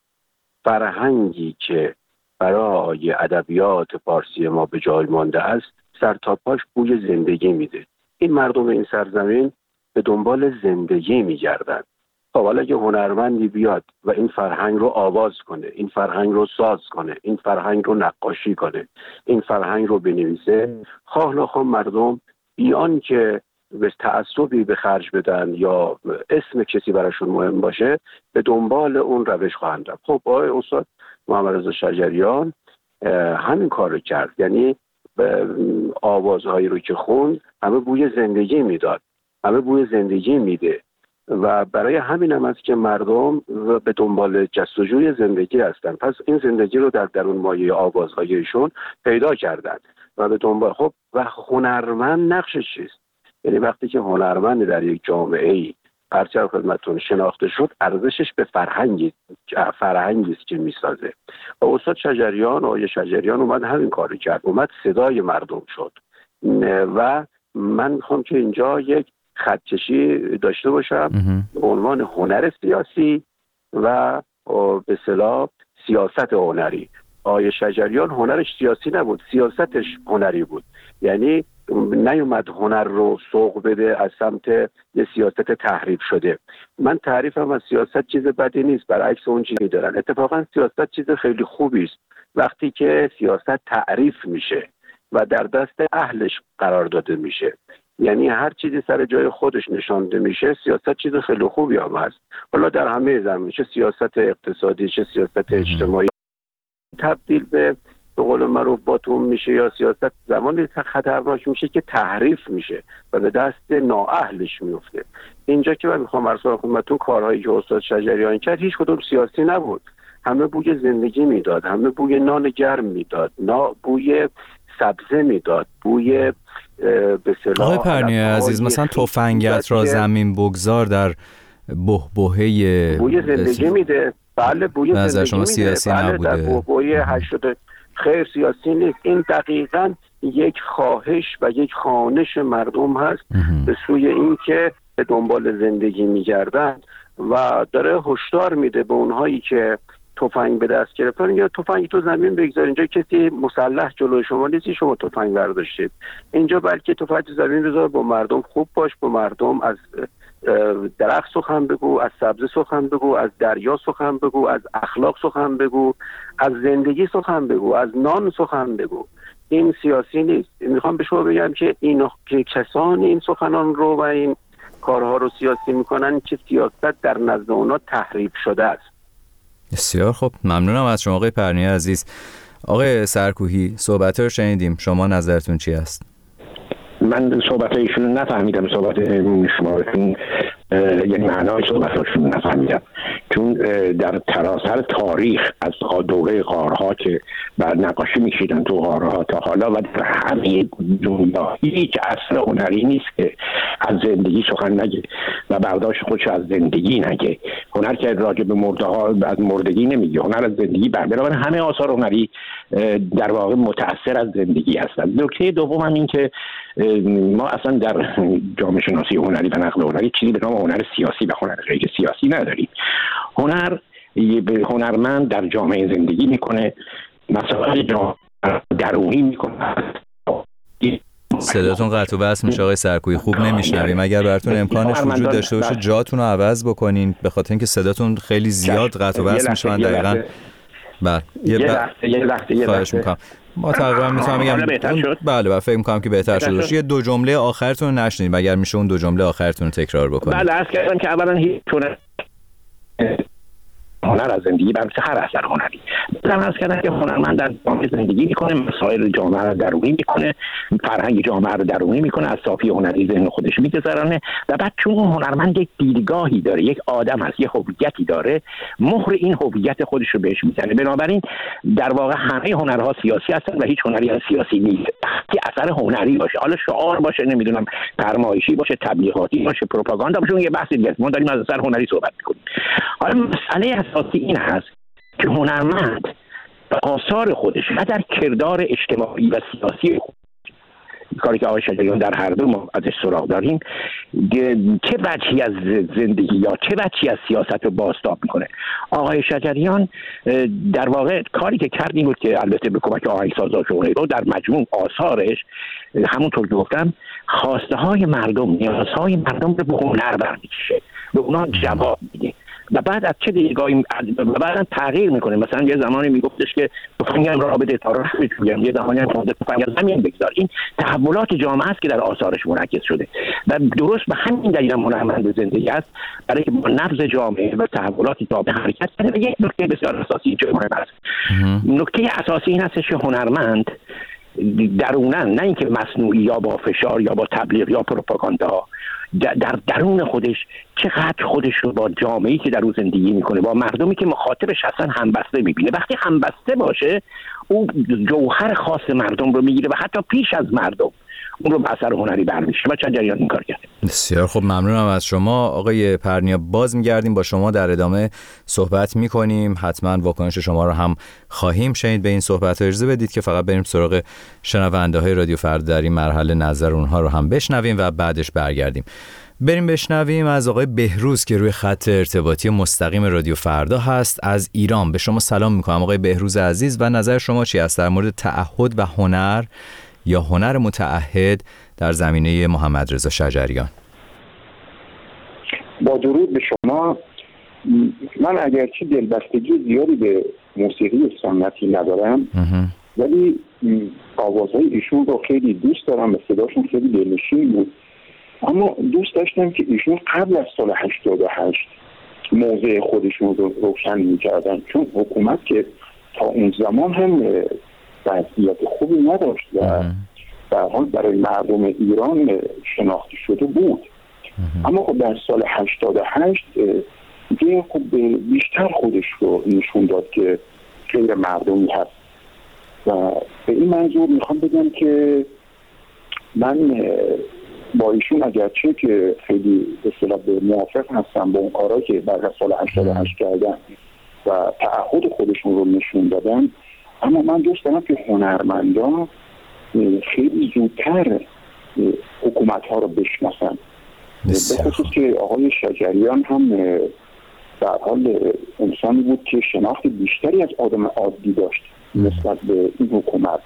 فرهنگی که برای ادبیات فارسی ما به جای مانده است، سر تا پاش بوی زندگی میده. این مردم این سرزمین به دنبال زندگی میگردن. خب حالا اگه هنرمندی بیاد و این فرهنگ رو آواز کنه، این فرهنگ رو ساز کنه، این فرهنگ رو نقاشی کنه، این فرهنگ رو بنویسه، خواه نخواه مردم بیان که به تعصبی به خرج بدن یا اسم کسی براشون مهم باشه، به دنبال اون روش خواهند رفت. خب آقای استاد محمد رضا شجریان همین کار رو کرد، یعنی آوازهایی رو که خوند همه بوی زندگی میداد، همه بوی زندگی میده و برای همین هم است که مردم به دنبال جستجوی زندگی هستن. پس این زندگی رو در درون مایه آوازهایشون پیدا کردن و به دنبال. خب و هنرمند نقشش چیست؟ یعنی وقتی که هنرمند در یک جامعه ای پرچم خدمتتون شناخته شد، ارزشش به فرهنگی فرهنگی است که میسازه. و استاد شجریان، آقای شجریان اومد همین کارو کرد، اومد صدای مردم شد و من میخوام که اینجا یک خطکشی داشته باشم به عنوان هنر سیاسی و به اصطلاح سیاست هنری. آقای شجریان هنرش سیاسی نبود، سیاستش هنری بود. یعنی نیومد هنر رو سوق بده از سمت یه سیاست تحریف شده. من تعریفم از سیاست چیز بدی نیست، برعکس اون چیزی دارن. اتفاقا سیاست چیز خیلی خوبی است وقتی که سیاست تعریف میشه و در دست اهلش قرار داده میشه. یعنی هر چیزی سر جای خودش نشانده میشه، سیاست چیز خیلی خوبی هم هست. حالا در همه زمین، چه سیاست اقتصادی چه سیاست اجتماعی، تبدیل به به قول معروف باتوم میشه یا سیاست زمانی خطرناک میشه که تحریف میشه و به دست نااهلش میفته. اینجا که من میخوام عرض کنم خدمتتون کارهایی که استاد شجریان کرد هیچ کدوم سیاسی نبود، همه بوی زندگی میداد، همه بوی نان گرم میداد، نا بوی سبزه میداد، بوی به اصطلاح. آقای پرنیا عزیز، مثلا تفنگت را زمین بگذار در بحبوحه بوی زندگی میده. بله بوی زندگی شما سیاسی میده. بله نبوده. در بحبوحه هشتاد خیر سیاسی نیست. این دقیقاً یک خواهش و یک خوانش مردم هست به سوی این که به دنبال زندگی میگردن و داره هشدار میده به اونهایی که تفنگ به دست گرفتن یا تفنگ تو زمین بگذارید، اینجا کسی مسلح جلوی شما نیست شما تفنگ برداشتید، اینجا بلکه تفنگ تو زمین بذار، با مردم خوب باش، با مردم از درخت سخن بگو، از سبزه سخن بگو، از دریا سخن بگو، از اخلاق سخن بگو، از زندگی سخن بگو، از نان سخن بگو. این سیاسی نیست. میخوام به شما بگم که این که کسانی این سخنان رو و این کارها رو سیاسی میکنن که سیاست در نزد اونا تحریف شده است. بسیار خب، ممنونم از شما آقای پرنی عزیز. آقای سرکوهی، صحبت رو شنیدیم، شما نظرتون چی است؟ من صحبت ایشون نفهمیدم، صحبت شما یعنی معنای صحبتاشون نفهمیدم، چون در سراسر تاریخ از دوره غارها که بعد نقاشی میکشیدن تو غارها تا حالا و در همه دنیا هیچ اثر هنری نیست که از زندگی سخن نگه و برداشت خودش از زندگی نگه. هنر که راجع به مرده ها از مردگی نمیگه، هنر از زندگی برمیاد. برای همه آثار هنری در واقع متأثر از زندگی هستند. نکته دوم هم این که ما اصلا در جامعه شناسی هنری و نقد هنری چیزی به نام هنر سیاسی و هنر غیر سیاسی نداریم. هنر هنرمند در جامعه زندگی میکنه، مسائل جامعه درونی میکنه. صداتون قطع و وصل میشه آقای سرکویی، خوب نمیشنویم. اگر براتون امکانش وجود داشته باشه جاتون رو عوض بکنین، به خاطر اینکه صداتون خیلی زیاد قطع و وصل میشه. من دقیقاً بله یه لحظه یه لحظه خواهش میکنم. ما تقریبا میتونم بگم بله بله فکر میکنم که بهتر شده باشه. یه دو جمله آخرتون رو نشنیدیم، اگر میشه اون دو جمله آخرتون رو تکرار بکنید. بله عرض کردم که اولا هیچ هنر از زندگی برمیشه هر اثر هنری. من عرض کردم که هنرمند در جامعه زندگی میکنه، مسائل جامعه رو درونی میکنه، فرهنگ جامعه رو درونی میکنه، از صافی هنری ذهن خودش میگذرانه و بعد چون اون هنرمند یک دیدگاهی داره، یک آدم هست، یک هویتی داره، مهر این هویت خودش رو بهش میزنه. بنابراین در واقع همه هنرها سیاسی هستن و هیچ هنری از سیاسی نیست. که اثر هنری باشه، حالا شعار باشه، نمیدونم فرمایشی باشه، تبلیغاتی باشه، پروپاگاندا باشه، یه بحثی دیگه. ما داریم از اثر هنری صحبت میکنیم. حالا مسئله اساسی این هست که هنرمند به آثار خودش و در کردار اجتماعی و سیاسی خودش، کاری که آقای شجریان در هر دو ما ازش سراغ داریم، چه بچی از زندگی یا چه بچی از سیاست رو بازتاب میکنه. آقای شجریان در واقع کاری که کرد این بود که البته به کمک آهنگسازا رو در مجموع آثارش همونطور که گفتم خواسته های مردم، نیازهای مردم رو به هنر برمی‌کشه، به اونا جواب میده و بعد از چه دیدگاهی بعداً تغییر میکنه. مثلا یه زمانی میگفتش که تفنگم را بده تا راه میگم، یه زمانی هم خود تفنگ از زمین بگذار. این تحولات جامعه است که در آثارش منعکس شده و درست به همین دلیل هم هنرمند زندگی است، برای که با نبض جامعه و تحولات جامعه حرکت کنه. و یک نکته بسیار اساسی که مهم است، نکته اساسی این است که هنرمند دروناً، نه اینکه مصنوعی یا با فشار یا با تبلیغ یا پروپاگاندا، در درون خودش چقدر خودش رو با جامعه‌ای که در اون زندگی میکنه، با مردمی که مخاطبش هستن همبسته میبینه. وقتی همبسته باشه او جوهر خاص مردم رو میگیره و حتی پیش از مردم اون رو به اثر هنری برمیشه و شجریان این کار کرده. بسیار خب، ممنونم از شما آقای پرنیا. باز میگردیم با شما در ادامه صحبت میکنیم، حتما واکنش شما رو هم خواهیم شنید به این صحبت. اجازه بدید که فقط بریم سراغ شنونده های رادیو فردا در این مرحله، نظر اونها رو هم بشنویم و بعدش برگردیم. بریم بشنویم از آقای بهروز که روی خط ارتباطی مستقیم رادیو فردا هست از ایران. به شما سلام میکنم آقای بهروز عزیز و نظر شما چی است در مورد تعهد و هنر یا هنر متعهد در زمینه محمد رضا شجریان؟ با درود به شما. من اگرچه دلبستگی زیادی به موسیقی سنتی ندارم ولی آوازهای ایشون رو خیلی دوست دارم و صداشون خیلی دلنشین بود، اما دوست داشتم که ایشون قبل از سال هشتاد و هشت موضع خودشون رو روشن می‌کردن، چون حکومت که تا اون زمان هم وضعیت خوبی نداشت و در حال برای مردم ایران شناخته شده بود. اما خب در سال هشتاد و هشت دیگه خب بیشتر خودش رو نشون داد که غیر مردمی هست و به این منظور میخوام بگم که من با ایشون اگرچه که خیلی به اصطلاح موافق هستم با اون کارا که بعد از سال هشتاد و هشت کردن و تعهد خودشون رو نشون دادن، اما من دوست دارم که هنرمندان خیلی زودتر حکومت ها رو بشناسن به خصوص که آقای شجریان هم در حال انسانی بود که شناخت بیشتری از آدم عادی داشت نسبت به این حکومت.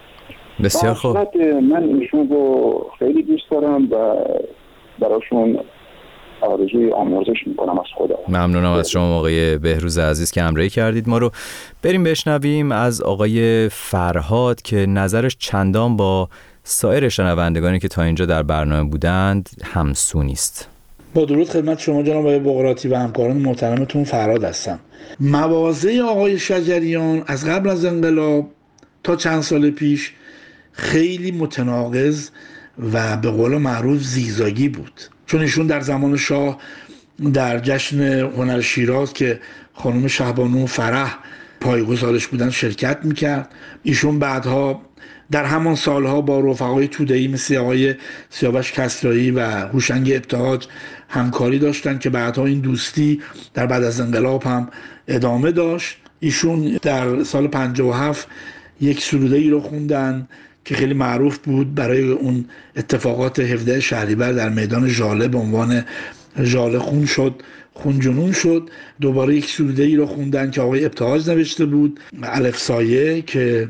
بسیار خوب. من ایشون رو خیلی دوست دارم و براشون آرزوی آمرزش میکنم از خدا. ممنونم از شما آقای بهروز عزیز که همراهی کردید ما رو. بریم بشنویم از آقای فرهاد که نظرش چندان با سایر شنوندگانی که تا اینجا در برنامه بودند همسو نیست. با درود خدمت شما جناب آقای بقراطی و همکاران محترمتون، فرهاد هستم. مواضع آقای شجریان از قبل از انقلاب تا چند سال پیش خیلی متناقض و به قول معروف زیگزاگی بود، چون ایشون در زمان شاه در جشن هنر شیراز که خانم شهبانو فرح پایه‌گذارش بودن شرکت میکرد. ایشون بعدها در همان سالها با رفقای توده‌ای مثل آقای سیاوش کسرایی و هوشنگ ابتهاج همکاری داشتن که بعدها این دوستی در بعد از انقلاب هم ادامه داشت. ایشون در سال پنجاه و هفت یک سروده‌ای رو خوندن که خیلی معروف بود برای اون اتفاقات هفدهم شهریور در میدان ژاله به عنوان ژاله خون شد خون جنون شد. دوباره یک سروده‌ای رو خوندن که آقای ابتهاج نوشته بود، الف سایه، که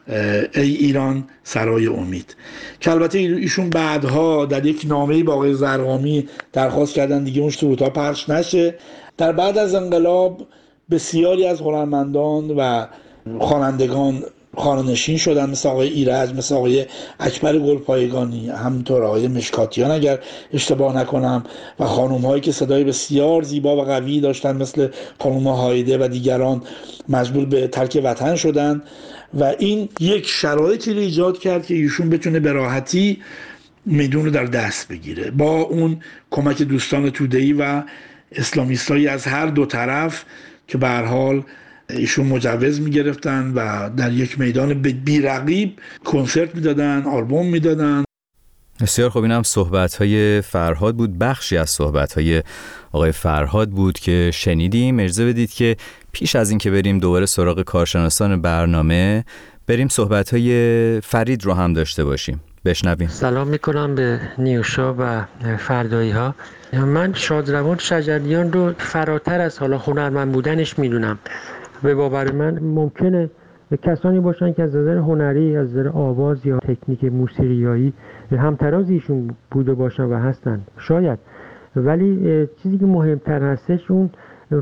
ای ایران سرای امید، که البته ایشون بعدها در یک نامه‌ای با آقای زرقامی درخواست کردن دیگه اون سرودها پخش نشه. در بعد از انقلاب بسیاری از هنرمندان و خوانندگان خانه‌نشین شدن، مثل آقای ایرج، مثل آقای اکبر گلپایگانی، همینطور آقای مشکاتیان اگر اشتباه نکنم، و خانم‌هایی که صدای بسیار زیبا و قوی داشتن مثل خانم هایده و دیگران مجبور به ترک وطن شدن و این یک شرایطی رو ایجاد کرد که ایشون بتونه به راحتی میدون رو در دست بگیره با اون کمک دوستان توده‌ای و اسلامیستایی از هر دو طرف که به هر حال ایشون مجوز میگرفتن و در یک میدان بی‌رقیب کنسرت میدادن، آلبوم میدادن. بسیار خوب. این هم صحبت‌های فرهاد بود، بخشی از صحبت‌های آقای فرهاد بود که شنیدیم. اجازه بدید که پیش از این که بریم دوباره سراغ کارشناسان برنامه، بریم صحبت‌های فرید رو هم داشته باشیم. بشنویم. سلام میکنم به نیوشا و فردایی ها. من شادروان شجریان رو فراتر از حالا هنرمند بودنش میدونم. به باور من ممکنه کسانی باشن که از نظر هنری، از نظر آواز یا تکنیک موسیقیایی همتراز ایشون بوده باشن و هستن، شاید، ولی چیزی که مهمتر هستش اون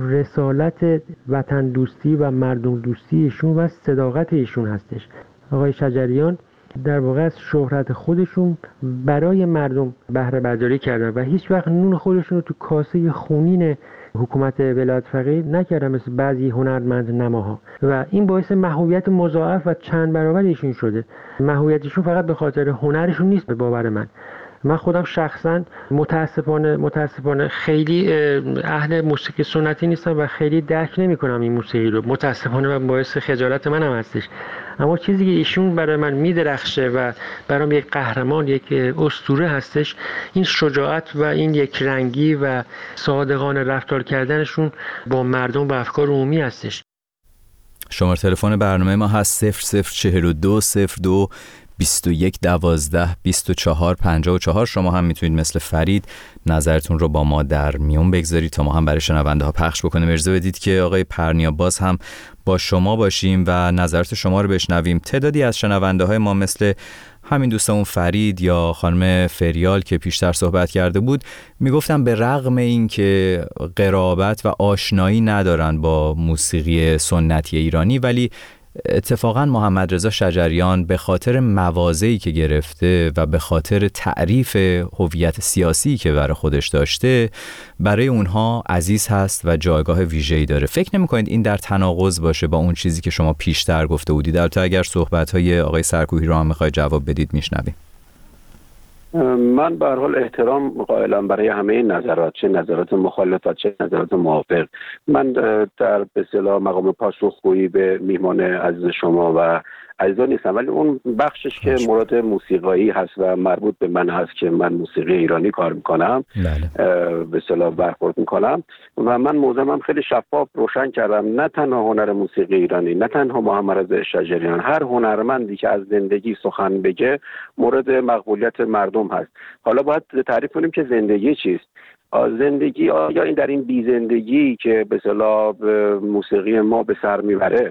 رسالت وطن دوستی و مردم دوستی ایشون و صداقت ایشون هستش. آقای شجریان در واقع از شهرت خودشون برای مردم بهره برداری کردن و هیچ وقت نون خودشون رو تو کاسه خونین حکومت ولایت فقیه نکردن مثل بعضی هنرمند نماها و این باعث محبوبیت مضاعف و چند برابر ایشون شده. محبوبیتشون فقط به خاطر هنرشون نیست. به باور من من خودم شخصا متاسفانه متاسفانه خیلی اهل موسیقی سنتی نیستم و خیلی درک نمی‌کنم این موسیقی رو، متاسفانه، و باعث خجالت من هم هستش. اما چیزی که ایشون برای من میدرخشه و برام یک قهرمان، یک اسطوره هستش، این شجاعت و این یک رنگی و صادقانه رفتار کردنشون با مردم و افکار عمومی هستش. شماره تلفن برنامه ما هست صفر صفر چهل و دو صفر دو بیست و یک دوازده بیست و چهار پنجاه و چهار. شما هم میتونید مثل فرید نظرتون رو با ما در میون بگذارید تا ما هم برای شنونده ها پخش بکنیم. اجازه بدید که آقای پرنیا باز هم با شما باشیم و نظرات شما رو بشنویم. تعدادی از شنونده های ما مثل همین دوستمون فرید یا خانم فریال که پیشتر صحبت کرده بود میگفتن به رغم این که قرابت و آشنایی ندارن با موسیقی سنتی ایرانی، ولی اتفاقا محمد رضا شجریان به خاطر مواضعی که گرفته و به خاطر تعریف هویت سیاسی که برای خودش داشته برای اونها عزیز هست و جایگاه ویژه‌ای داره. فکر نمی‌کنید این در تناقض باشه با اون چیزی که شما پیشتر گفته بودید؟ البته اگر صحبت‌های آقای سرکوهی رو هم می‌خواید جواب بدید میشنویم. من به هر حال احترام قائلم برای همه نظرات، چه نظرات مخالف و چه نظرات موافق. من در به اصطلاح مقام پاسخگویی به میهمان عزیز شما و عزیزان نیستم، ولی اون بخشش که مورد موسیقایی هست و مربوط به من هست که من موسیقی ایرانی کار میکنم، به اصطلاح برخورد میکنم و من موضوعم خیلی شفاف روشن کردم. نه تنها هنر موسیقی ایرانی، نه تنها محمد رضا شجریان، هر هنرمندی که از زندگی سخن بگه مورد مقبولیت مردم مردم هست. حالا باید تعریف کنیم که زندگی چیست. زندگی آیا این در این بی زندگی که به اصطلاح موسیقی ما به سر میبره،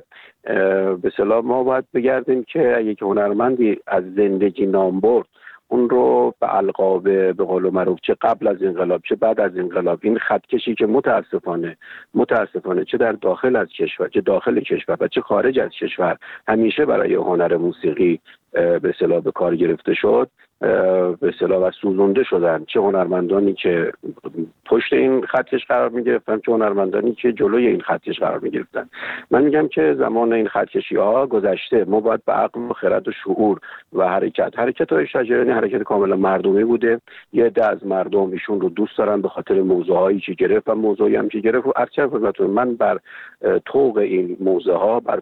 به اصطلاح ما باید بگردیم که یک هنرمندی از زندگی نام برد، اون رو به القاب به قول معروف چه قبل از انقلاب چه بعد از انقلاب، این خطکشی که متاسفانه متاسفانه چه در داخل از کشور چه داخل کشور و چه خارج از کشور همیشه برای هنر موسیقی به اصطلاح به کار گرفته شد، به اصطلاح و سوزونده شدن، چه هنرمندانی که پشت این خطکش قرار می گرفتن چه هنرمندانی که جلوی این خطکش قرار می گرفتن. من میگم که زمان این خطکشی ها گذشته. ما باید به عقل و خرد و شعور و حرکت حرکت های شجریانی حرکت کاملا مردمی بوده. یه عده از مردم ایشون رو دوست دارن به خاطر موضوعایی که گرفت و موضوعی هم که گرفت. هرچند خدمتتون من بر طوق این موضوع ها، بر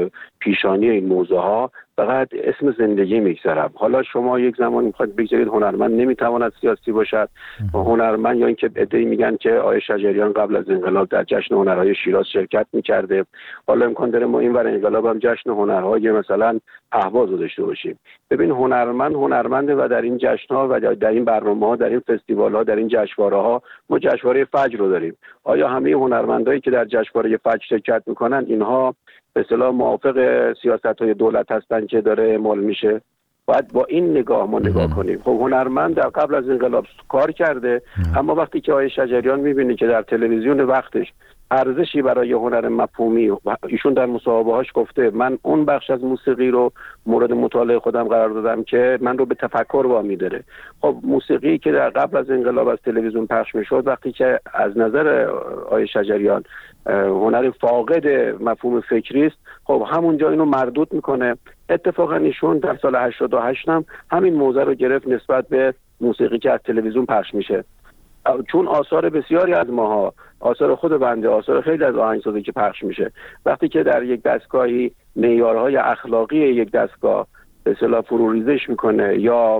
پیشانی این موضوع ها فقط اسم زندگی میگذارم. حالا شما یک زمان میخواید بگذارید هنرمند نمیتواند سیاسی باشد، هنرمند یا اینکه عده‌ای میگن که آقای شجریان قبل از انقلاب در جشن هنرهای شیراز شرکت میکرده، حالا امکان داره ما اینور انقلاب هم جشن هنرهای مثلا اهواز رو داشته باشیم. ببین هنرمند هنرمنده و در این جشن‌ها و در این برنامه‌ها، در این فستیوال‌ها، در این جشنواره‌ها ما جشنواره فجر رو داریم. آیا همه هنرمندایی که در جشنواره فجر شرکت میکنن اینها به اصطلاح موافق سیاست‌های دولت هستن که داره اعمال میشه؟ باید با این نگاه ما نگاه کنیم. خب هنرمند در قبل از انقلاب کار کرده، اما وقتی که آقای شجریان میبینه که در تلویزیون وقتش ارزشی برای هنر مفهومی، ایشون در مصاحبه‌هاش گفته من اون بخش از موسیقی رو مورد مطالعه خودم قرار دادم که من رو به تفکر وامی داره. خب موسیقی که در قبل از انقلاب از تلویزیون پخش میشد، وقتی که از نظر آقای شجریان هنر فاقد مفهوم فکری است، خب همونجا اینو مردود میکنه. اتفاقا ایشون در سال هشتاد و هشت هم همین موضوع رو گرفت نسبت به موسیقی که از تلویزیون پخش میشه، چون آثار بسیاری از ماها، آثار خود بنده، آثار خیلی از آهنگسازی که پخش میشه، وقتی که در یک دستگاهی معیارهای اخلاقی یک دستگاه به اصطلاح فروریزش میکنه یا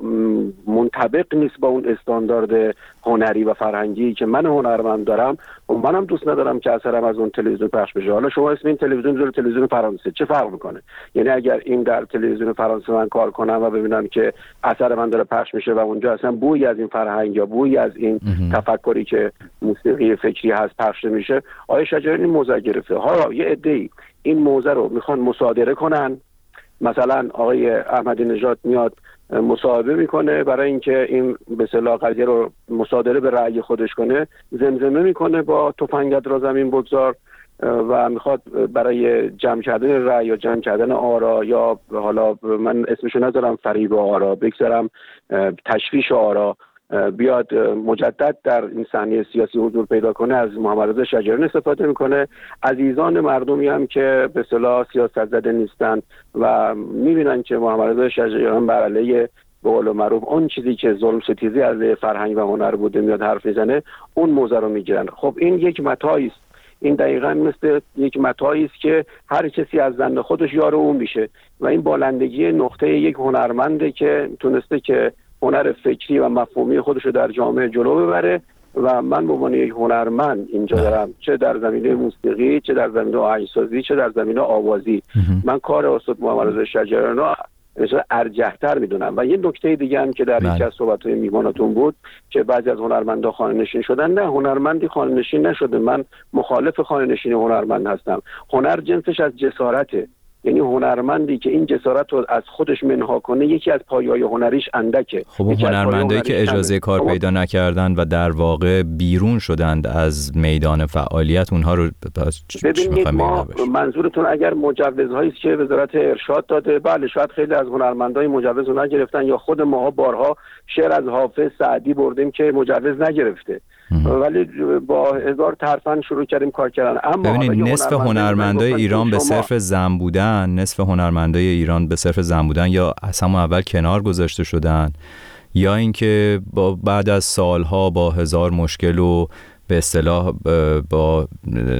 منطبق نیست با اون استاندارد هنری و فرهنگی که من هنرمند دارم، و منم دوست ندارم که اثرم از اون تلویزیون پخش بشه. حالا شما اسم این تلویزیون بذارید تلویزیون فرانسه، چه فرق میکنه؟ یعنی اگر این در تلویزیون فرانسه من کار کنم و ببینم که اثر من داره پخش میشه و اونجا اصلا بویی از این فرهنگ یا بویی از این تفکری که موسیقی فکری هست پخش میشه، آقای شجریان این موضوع گرفته. حالا یه عده‌ای این موضوع رو میخوان مصادره کنن، مثلا آقای احمدی نژاد میاد مصاحبه میکنه برای اینکه این به اصطلاح قضیه رو مصادره به رأی خودش کنه، زمزمه میکنه با تفنگت را زمین بگذار و میخواد برای جمع کردن رأی یا جمع کردن آرا، یا حالا من اسمشو نذارم فریب آرا، بگذارم تشویش آرا، بیاد مجدد در این صحنه سیاسی حضور پیدا کنه، از محمد رضا شجریان استفاده میکنه. عزیزان مردمی هم که به اصطلاح سیاست زده نیستن و میبینن که محمد رضا شجریان بر علیه به قول معروف اون چیزی که ظلم ستیزی از فرهنگ و هنر بوده میاد حرف میزنه، اون موضوع رو میگیرن. خب این یک متاعی است، این دقیقاً مثل یک متاعی است که هر کسی از زن خودش یار اون میشه و این بالندگی نقطه یک هنرمنده که تونسته که هنر فکری و مفهومی خودش رو در جامعه جلو ببره. و من به عنوان یک هنرمند اینجا دارم، چه در زمینه موسیقی، چه در زمینه آهنگسازی، چه در زمینه آوازی، من کار استاد محمد رضا شجریان رو ارجح‌تر میدونم. و یه نکته دیگه هم که در یکی از صحبت‌های میهماناتون بود که بعضی از هنرمندا خانه‌نشین شدن، نه، هنرمندی خانه‌نشین نشده. من مخالف خانه‌نشینی هنرمند هستم. هنر جنسش از جسارته، یعنی هنرمندی که این جسارت رو از خودش منها کنه یکی از پایه‌های هنریش اندکه. خب هنرمندایی که اجازه کار پیدا نکردن و در واقع بیرون شدند از میدان فعالیت، اونها رو ببینید. ما منظورتون اگر مجوزهایی است که وزارت ارشاد داده، بله شاید خیلی از هنرمندای مجوز رو نگرفتن، یا خود ماها بارها شعر از حافظ سعدی بردیم که مجوز نگرفته، ولی با هزار ترفند شروع کردیم کار کردن. اما ببینید نصف هنرمندای ایران به صرف زن بودن، نصف هنرمندای ایران به صرف زن بودن یا از همون اول کنار گذاشته شدن، یا اینکه با بعد از سالها با هزار مشکل و به اصطلاح با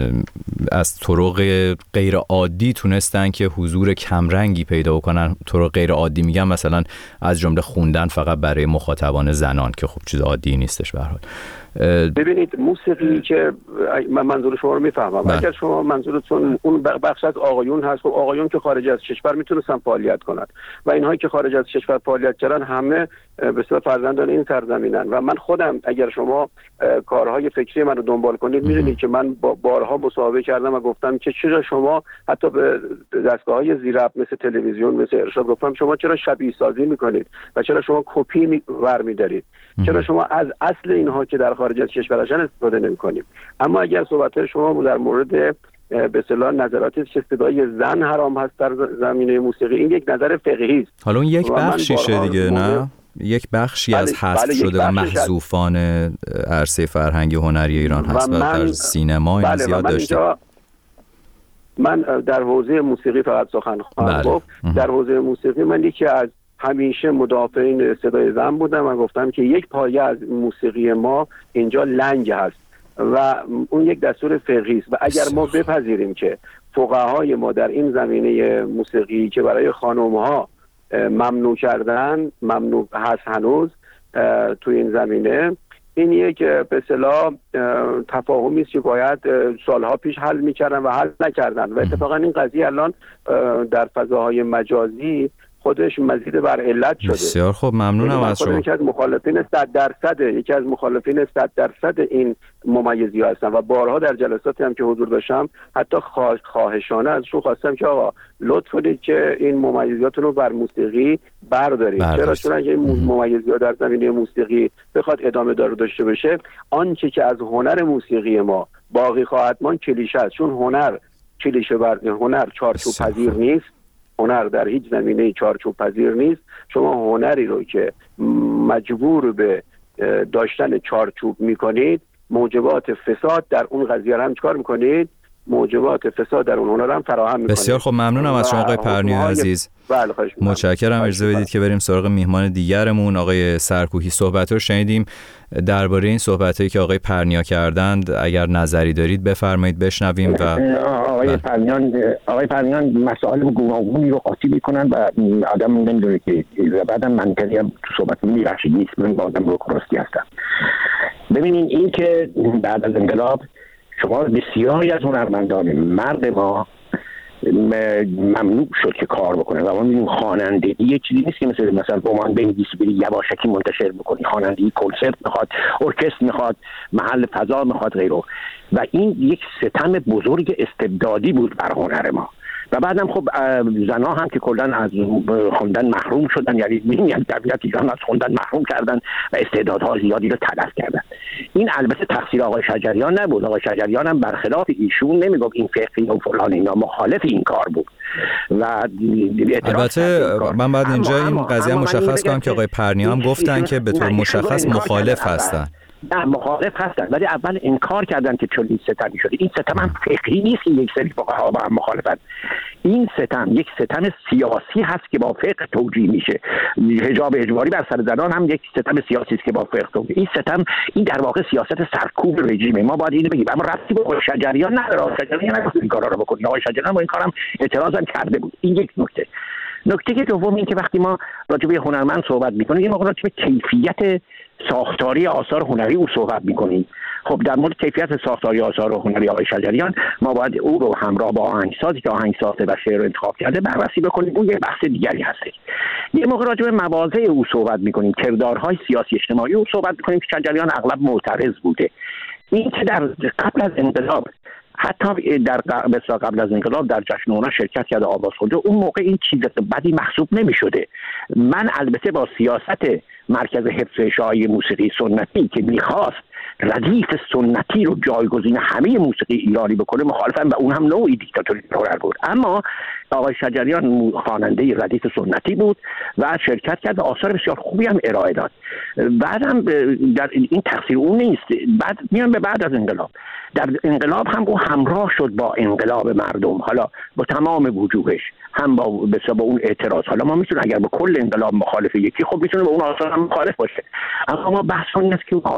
از طرق غیر عادی تونستن که حضور کمرنگی پیدا کنن. طرق غیر عادی میگم مثلا از جمله خوندن فقط برای مخاطبان زنان که خب چیز عادی نیستش به هر حال. ببینید موسیقی که من منظور شما رو میفهمم. بله. اگر شما منظورتون اون بخش از آقایون هست، خب آقایون که خارج از کشور میتونستن فعالیت کنن و اینهایی که خارج از کشور فعالیت کردن همه به اصطلاح فرزندان این سرزمینن و من خودم اگر شما کارهای فکری من رو دنبال کنید میدونید که من با بارها مصاحبه کردم و گفتم که چرا شما حتی به دستگاه‌های زیرربط مثل تلویزیون مثل ارشاد گفتم شما چرا شبیه سازی میکنید و چرا شما کپی می برمی‌دارید، چرا شما از اصل اینها که در خارج از کشور هستن استفاده نمی‌کنید. اما اگر صحبت شما در مورد به اصطلاح نظراتی که صدای زن حرام هست در زمینه موسیقی، این یک نظر فقهی است. حالا اون یک بخشیشه دیگه، نه؟ یک بخشی بله، از حذف بله، شده و محذوفان عرصه فرهنگی هنری ایران هست و, و در سینما این بله، زیاد داشته. من در حوزه موسیقی فقط سخن خواهم گفت. بله. در حوزه موسیقی من یکی از همیشه مدافعین صدای زن بودم و گفتم که یک پایه از موسیقی ما اینجا لنگ هست و اون یک دستور فقهی است و اگر ما بپذیریم که فقهای ما در این زمینه موسیقی که برای خانم‌ها ممنوع کردن، ممنوع هست هنوز تو این زمینه، این یک به اصطلاح تفاهمی است که باید سالها پیش حل می‌کردن و حل نکردن و اتفاقا این قضیه الان در فضاهای مجازی خودش مزید بر علت شده. بسیار خوب، ممنونم از شما. یکی از مخالفین صد درصد یکی از مخالفین صد درصد این ممیزی ها هستم و بارها در جلساتی هم که حضور داشتم حتی خواهشانه ازشون خواستم که آقا لطف کنید که این ممیزیاتون رو بر موسیقی بردارید. چرا؟ چون اگه این ممیزی ها در زمینه موسیقی بخواد ادامه دار داشته باشه، آنچه که از هنر موسیقی ما باقی خواهد ماند کلیشه است. چون هنر کلیشه بر هنر چارچوب پذیر نیست. هنر در هیچ زمینه چارچوب پذیر نیست. شما هنری رو که مجبور به داشتن چارچوب میکنید، موجبات فساد در اون قضیه هم چکار میکنید؟ موجبات فساد در اون هنر هم فراهم میکنید. بسیار خب، ممنونم از شما آقای پرنیا عزیز. بله، متشکرم. اجازه بدید که بریم سراغ میهمان دیگرمون آقای سرکوهی. صحبت رو شنیدیم درباره این صحبتایی که آقای پرنیا کردند. اگر نظری دارید بفرمایید بشنویم. و آقای پرنیان آقای پرنیان مسائل گوناگونی رو قاطی میکنن و آدم نمیدونه که بعدم منطقی هم تو صحبت میرخشید نیست. من با آدم رو کراستی هستم. ببینین این که بعد از انقلاب شما بسیاری از هنرمندان مرد ما ممنوع شد که کار بکنه و ما می‌بینیم خوانندگی یه چیزی نیست که مثل مثلا رمان بنویسی بری یواشکی منتشر بکنی. خوانندگی کنسرت میخواد، ارکستر میخواد، محل فضا میخواد غیره و این یک ستم بزرگ استبدادی بود بر هنر ما. و بعدم خب زنها هم که کلا از خوندن محروم شدن، یعنی میگن طبیعت ایران از خوندن محروم کردن و استعدادها زیادی رو تلف کردن. این البته تقصیر آقای شجریان نبود. آقای شجریان هم برخلاف ایشون نمیگفت این فقهی و فلان، اینا مخالف این کار بود و البته من بعد اینجا این قضیه مشخص کنم که آقای پرنیا هم گفتن که به طور مشخص مخالف هستن. نه، مخالف هستن ولی اول انکار کردن که چون این ستمی شده. این ستم هم فقهی نیست که یک سری فقها با هم مخالفن. این ستم یک ستم سیاسی هست که با فقه توجیه میشه. حجاب اجباری بر سر زنان هم یک ستم سیاسی است که با فقه توجیه. این ستم این در واقع سیاست سرکوب رژیمه. ما باید اینو بگیم. اما ربطی به آقای شجریان نداره. شجریان نگفت این کارا رو بکنید. آقای شجریان با این کارم اعتراض هم کرده بود. این یک نکته. نکته دوم این که وقتی ما راجع به هنرمند صحبت می‌کنیم، یه موقع راجع به کیفیت ساختاری آثار هنری او صحبت می‌کنیم. خب در مورد کیفیت ساختاری آثار هنری آقای شجریان ما باید او رو همراه با آهنگسازی که آهنگ ساخته و شعر رو انتخاب کرده بررسی بکنیم. اون یه بحث دیگری هست. یه موقع راجع به مواضع او صحبت می‌کنیم، کردارهای سیاسی اجتماعی او صحبت می‌کنیم که شجریان اغلب معترض بوده. این که در قبل از انقلاب حتی در قبل از انقلاب در جشن هنر شرکت کرده، آواز خونده، اون موقع این چیز بدی محسوب نمی شده. من البته با سیاست مرکز حفظ اشاعه موسیقی سنتی که میخواست ردیف سنتی رو جایگزین همه موسیقی ایرانی بکنه مخالفم و اون هم نوعی دیکتاتوری هنر بود. اما آقای شجریان خواننده ردیف سنتی بود و شرکت کرد و آثار بسیار خوبی هم ارائه داد. بعدم در این تقصیر اون نیست. بعد میان به بعد از انقلاب، در انقلاب هم او همراه شد با انقلاب مردم، حالا با تمام وجوهش، هم با با اون اعتراض. حالا ما میتونیم اگر با کل انقلاب مخالف یکی، خب میتونه با اون آثار هم مخالف باشه. اما ما بحث این است که اون آثار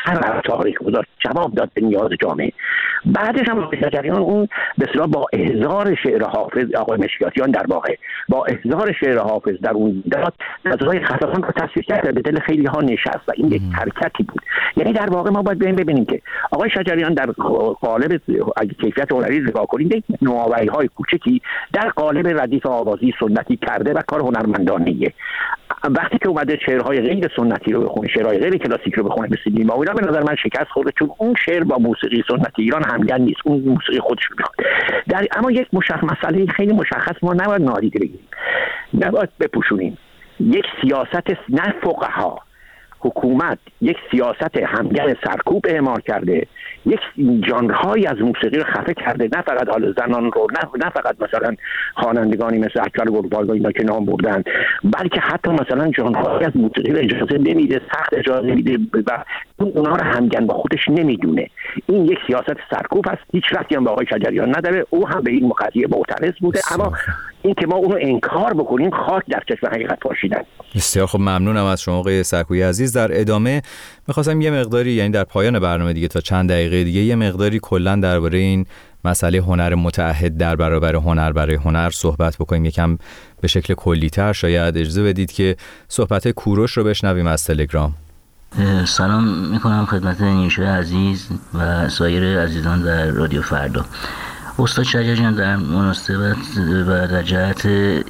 اثر بر تاریخ گذاشت، جواب داد به نیاز جامعه. بعدش هم آقای شجریان اون به اصطلاح با احضار شعر حافظ، آقای مشکیاتیان در واقع با احضار شعر حافظ در اون داد نظرهای خطابان رو تصویر کرد، به دل خیلی ها نشست و این یک حرکتی بود. یعنی در واقع ما باید ببینیم ببینیم که آقای شجریان در قالب اگه کیفیت هنری نگاه کنیم یک نوآوری‌های کوچکی در قالب ردیف آوازی سنتی کرده و کار هنرمندانه‌ایه. وقتی که اومده شعرهای غیر سنتی رو بخونه، شعرهای غیر کلاسیک رو بخونه مثل نیما و اینا، به نظر من شکست خورده، چون اون شعر با موسیقی سنتی ایران همگن نیست، اون موسیقی خودش رو میخواد. در اما یک مشخص مسئله خیلی مشخص ما نباید نادیده بگیریم، نباید بپوشونیم. یک سیاست نه فقها، حکومت یک سیاست همگن سرکوب اعمال کرده، یک ژانرهایی از موسیقی رو خفه کرده، نه فقط حال زنان رو، نه نه فقط مثلا خوانندگانی مثل اکبر گلپایگاه اینا که نام بردن، بلکه حتی مثلا ژانرهایی از موسیقی رو اجازه نمیده، سخت اجازه میده و اون اونها رو همگن با خودش نمیدونه. این یک سیاست سرکوب است، هیچ ربطی هم به آقای شجریان نداره، او هم به این قضیه معترض بوده. اما این که ما اونو انکار بکنیم خاک در چشم حقیقت پاشیدن. بسیار خب، ممنونم از شما آقای سرکویی عزیز. در ادامه می‌خواستم یه مقداری، یعنی در پایان برنامه دیگه تا چند دقیقه دیگه، یه مقداری کلا درباره این مسئله هنر متعهد در برابر هنر برای هنر صحبت بکنیم، یکم به شکل کلی‌تر. شاید اجازه بدید که صحبت کوروش رو بشنویم از تلگرام. سلام میکنم خدمت نیوشا عزیز و سایر عزیزان در رادیو فردا. استاد شجریان در مناسبت و در جهت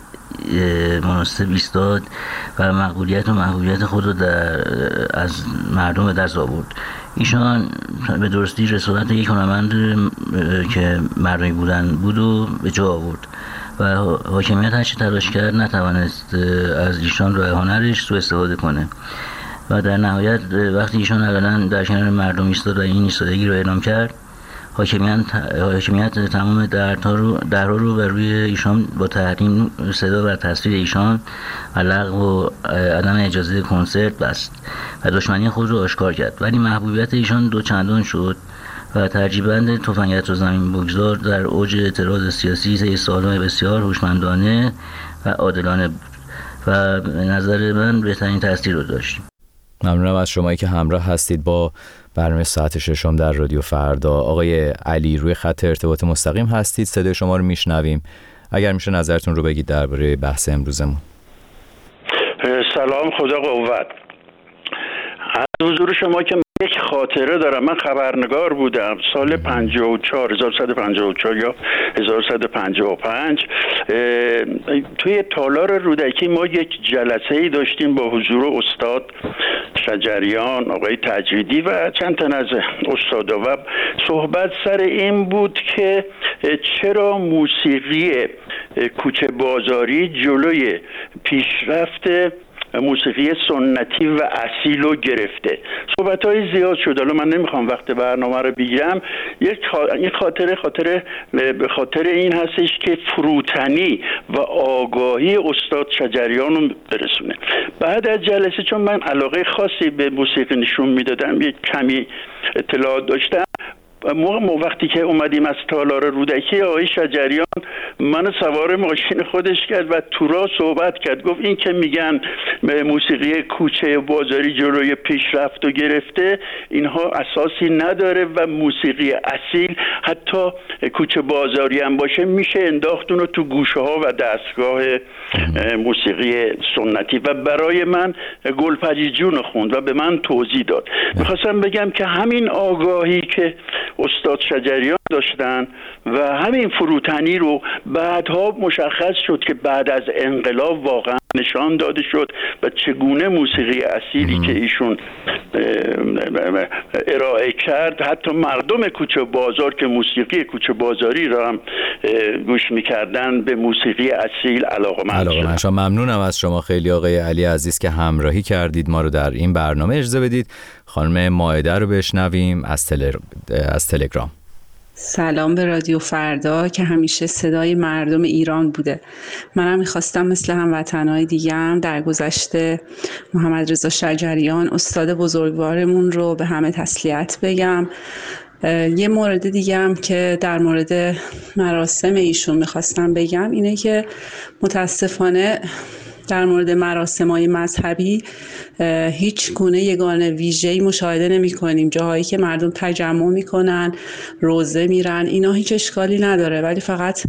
مناسب ایستاد و مقبولیت و محبوبیت خود رو در از مردم به دست آورد. ایشان به درستی رسالت یک هنرمند که مردمی بودن بود و به جا آورد و حاکمیت هرچی تلاش کرد نتوانست از ایشان راه هنرش سوء استفاده کنه و در نهایت وقتی ایشان علنا در کنار مردم ایستاد و این ایستادگی رو اعلام کرد، حاکمیت حاکمیت تمام درها رو درها رو بر روی ایشان با تحریم صدا و تصویر ایشان و لغو و عدم اجازه کنسرت بست و دشمنی خود رو آشکار کرد. ولی محبوبیت ایشان دو چندان شد و ترجیبند تفنگت رو زمین بگذار در اوج اعتراض سیاسی طی سالهای بسیار هوشمندانه و عادلانه بود و به نظر من بهترین تاثیر رو داشت. ممنونم از شمایی که همراه هستید با برنامه ساعت ششم در رادیو فردا. آقای علی روی خط ارتباط مستقیم هستید، صدای شما رو میشنویم. اگر میشه نظرتون رو بگید درباره بحث امروزمون. سلام، خدا قوت. از حضور شما که یک خاطره دارم. من خبرنگار بودم سال پنجاه و چهار هزار و سیصد و پنجاه و چهار یا هزار و سیصد و پنجاه و پنج توی تالار رودکی ما یک جلسه‌ای داشتیم با حضور استاد شجریان، آقای تجویدی و چند تن از استادا و صحبت سر این بود که چرا موسیقی کوچه بازاری جلوی پیشرفت موسیقی سنتی و اصیل رو گرفته. صحبت‌های زیاد شد، حالا من نمیخوام وقت برنامه رو بگیرم. یک این خاطره خاطره به خاطر این هستش که فروتنی و آگاهی استاد شجریان رو برسونه. بعد از جلسه چون من علاقه خاصی به موسیقی نشون میدادم، یک کمی اطلاعات داشتم، موقع وقتی که اومدیم از تالار رودکی، آقای شجریان من سوار ماشین خودش کرد و تو راه صحبت کرد. گفت این که میگن موسیقی کوچه بازاری جلوی پیشرفت و گرفته، اینها اساسی نداره و موسیقی اصیل حتی کوچه بازاری هم باشه میشه انداخت اونو تو گوشه ها و دستگاه موسیقی سنتی. و برای من گلپریجون خوند و به من توضیح داد. میخواستم بگم که همین آگاهی که استاد شجریان داشتن و همین فروتنی رو بعدها مشخص شد که بعد از انقلاب واقعا نشان داده شد و چگونه موسیقی اصیلی که ایشون ارائه کرد، حتی مردم کوچه بازار که موسیقی کوچه بازاری را هم گوش میکردن به موسیقی اصیل علاقه‌مند شدن. ممنونم از شما خیلی آقای علی عزیز که همراهی کردید ما رو در این برنامه. اجازه بدید خانم مائده رو بشنویم از, تل... از تلگرام. سلام به رادیو فردا که همیشه صدای مردم ایران بوده. منم میخواستم مثل هموطنهای دیگه هم در گذشته محمد رضا شجریان استاد بزرگوارمون رو به همه تسلیت بگم. یه مورد دیگه هم که در مورد مراسم ایشون میخواستم بگم اینه که متاسفانه در مورد مراسم‌های مذهبی هیچ گونه یگانه ویژه‌ای مشاهده نمی‌کنیم. جاهایی که مردم تجمع می‌کنن، روزه میرن، اینا هیچ اشکالی نداره، ولی فقط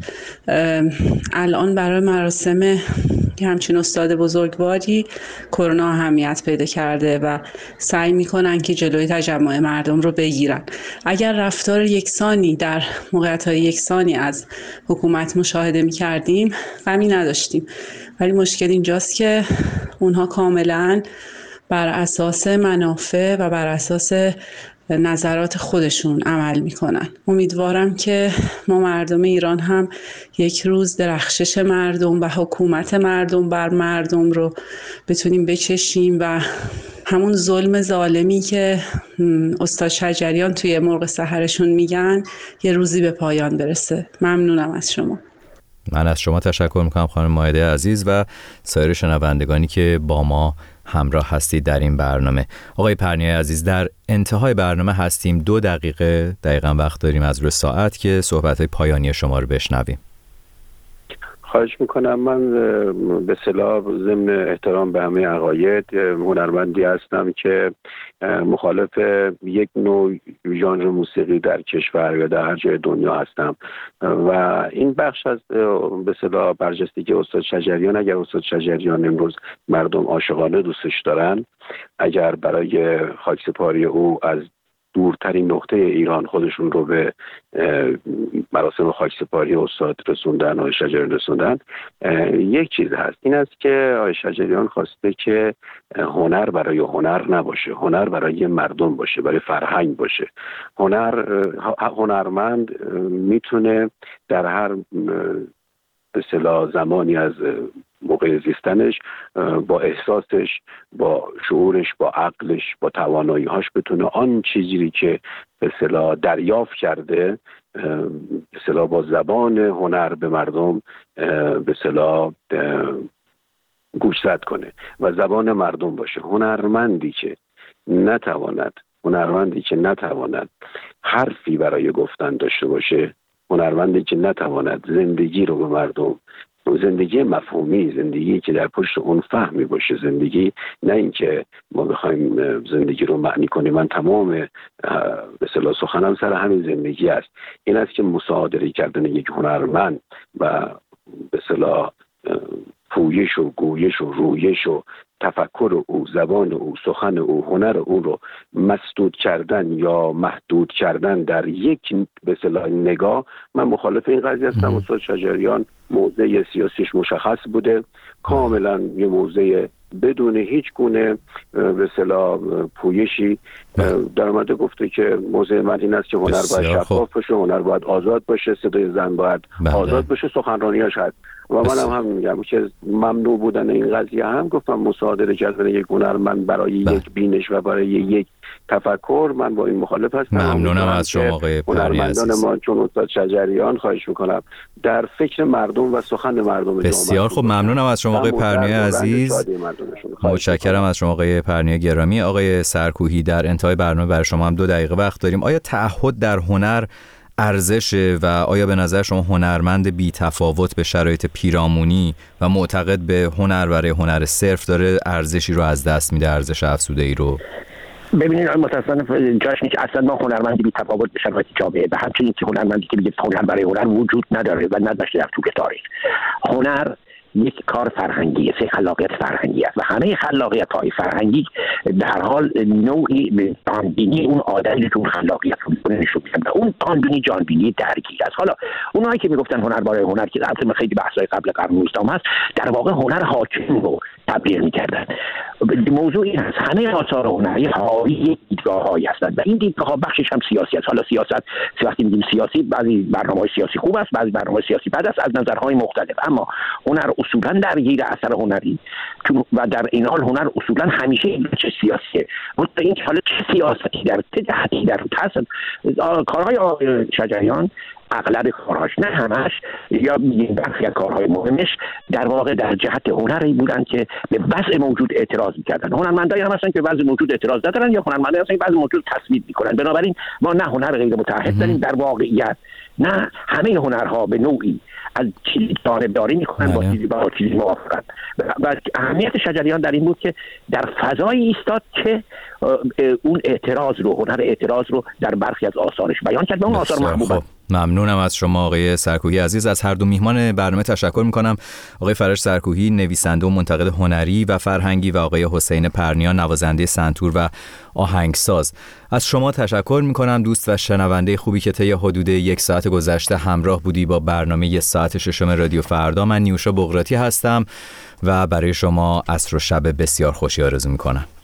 الان برای مراسم که همچین استاد بزرگواری کرونا اهمیت پیدا کرده و سعی می‌کنن که جلوی تجمع مردم رو بگیرن. اگر رفتار یکسانی در موقعیت‌های یکسانی از حکومت مشاهده می‌کردیم غمی نداشتیم، ولی مشکل اینجاست که اونها کاملاً بر اساس منافع و بر اساس نظرات خودشون عمل میکنن. امیدوارم که ما مردم ایران هم یک روز درخشش مردم و حکومت مردم بر مردم رو بتونیم بچشیم و همون ظلم ظالمی که استاد شجریان توی مرغ سحرشون میگن یه روزی به پایان برسه. ممنونم از شما. من از شما تشکر میکنم خانم مائده عزیز و سایر شنوندگانی که با ما همراه هستید در این برنامه. آقای پرنیای عزیز، در انتهای برنامه هستیم، دو دقیقه دقیقا وقت داریم از روی ساعت که صحبت‌های پایانی شما رو بشنویم. خواهش میکنم. من به اصطلاح ضمن احترام به همه عقاید هنرمندی هستم که مخالف یک نوع ژانر موسیقی در کشور یا در هر جای دنیا هستم و این بخش از به اصطلاح برجستگی استاد شجریان. اگر استاد شجریان امروز مردم عاشقانه دوستش دارن، اگر برای خاکسپاری او از دورترین نقطه ایران خودشون رو به مراسم خاکسپاری استاد رسوندن، آقای شجریان رسوندن، یک چیز هست، این است که آقای شجریان خواسته که هنر برای هنر نباشه، هنر برای مردم باشه، برای فرهنگ باشه. هنر هنرمند میتونه در هر به اصطلاح زمانی از موقع زیستنش با احساسش، با شعورش، با عقلش، با توانایی‌هاش بتونه آن چیزی که به اصطلاح دریافت کرده به اصطلاح با زبان هنر به مردم به اصطلاح گوشزد کنه و زبان مردم باشه. هنرمندی که نتواند هنرمندی که نتواند حرفی برای گفتن داشته باشه، هنرمندی که نتواند زندگی رو به مردم، زندگی مفهومی، زندگی که در پشت اون فهمی باشه، زندگی نه اینکه ما بخوایم زندگی رو معنی کنیم. من تمام به اصطلاح سخنم سر همین زندگی است. این است که مصادره کردن یک هنرمند و به اصطلاح پویش و گویش و رویش و تفکر او، زبان او، سخن او، هنر او رو مسدود کردن یا محدود کردن در یک به اصطلاح نگاه، من مخالف این قضیه هستم. استاد شجریان موضع سیاسیش مشخص بوده، کاملا یه موضع بدون هیچ گونه به اصطلاح پویشی در اومده گفته که موضع من این است که هنر باید شفاف باشه، هنر باید آزاد باشه، صدای زن باید بله. آزاد باشه، سخنرانیاش هست و من هم, هم میگم که ممنوع بودن این قضیه هم گفتم مصادره کردن یک هنرمند برای بله. یک بینش و برای یک تفکر، من با این مخالف هستم. ممنونم از شما آقای پرنیای عزیز. ما چون استاد شجریان خواهش میکنم در فکر مردم و سخن مردم بسیار خوب. ممنونم از شما آقای پرنیای عزیز. متشکرم از شما آقای پرنیای گرامی. آقای سرکوهی، در انتهای برنامه برای شما هم دو دقیقه وقت داریم. آیا تعهد در هنر ارزشه و آیا به نظر شما هنرمند بی تفاوت به شرایط پیرامونی و معتقد به هنر برای هنر صرف داره ارزشی رو از دست میده، ارزش افزوده‌ای رو؟ ببینید متاسفانه جاش نیست اصلا ما هنرمندی بی تفاوت به شرایط جامعه و همچنین که هنرمندی که میگه هنر برای هنر وجود نداره و نداشته در طول تاریخ. هنر یک کار فرهنگیه، سه خلاقیت فرهنگی است و همه خلاقیت های فرهنگی در حال نوعی جانبینی اون آدمی که اون خلاقیت رو میکنه نشون میدن و اون جانبینی جانبینی درگیر است. حالا اونایی که میگفتن هنر برای هنر که اصلا خیلی بحث‌های قبل قرن نوزدهم هست، در واقع هنر حاکم رو تبلیغ میکردن. موضوع این هست همه آثار هنری حاوی یک دیدگاه‌هایی هستند و این دیدگاه‌ها بخشش هم سیاسی است. حالا سیاست وقتی میگیم سیاسی، بعضی برنامه‌های سیاسی خوب است، بعضی برنامه‌های سیاسی بد است، از نظرهای مختلف، اما هنر اصولا درگیر اثر هنری و در این حال هنر اصولا همیشه چه سیاسیه. واسه این حالا چه سیاستی در چه جهتی در هست. کارهای شجریان اغلب کارهاش، نه همش، یا میگیم برخی از کارهای مهمش در واقع در جهت هنری بودن که به وضع موجود اعتراض می‌کردن. هنرمندایی هم هستن که به وضع موجود اعتراض ندارن یا هنرمندایی هستن که وضع موجود تثبیت می‌کنن. بنابراین ما نه هنر غیر متعهد داریم در واقعیت، نه همه هنرها به نوعی از چیزی جانبداری میکنن با چیزی با چیزی موافقن. و اهمیت شجریان در این بود که در فضایی ایستاد که اون اعتراض رو، هنر اعتراض رو در برخی از آثارش بیان کرد و اون آثار محبوب. ممنونم از شما آقای سرکوهی عزیز. از هر دو میهمان برنامه تشکر میکنم. آقای فرج سرکوهی، نویسنده و منتقد هنری و فرهنگی، و آقای حسین پرنیان، نوازنده سنتور و آهنگساز. از شما تشکر میکنم دوست و شنونده خوبی که طی حدود یک ساعت گذشته همراه بودی با برنامه ساعت ششم رادیو فردا. من نیوشا بقراتی هستم و برای شما عصر و شب بسیار خوشی آرزو میکنم.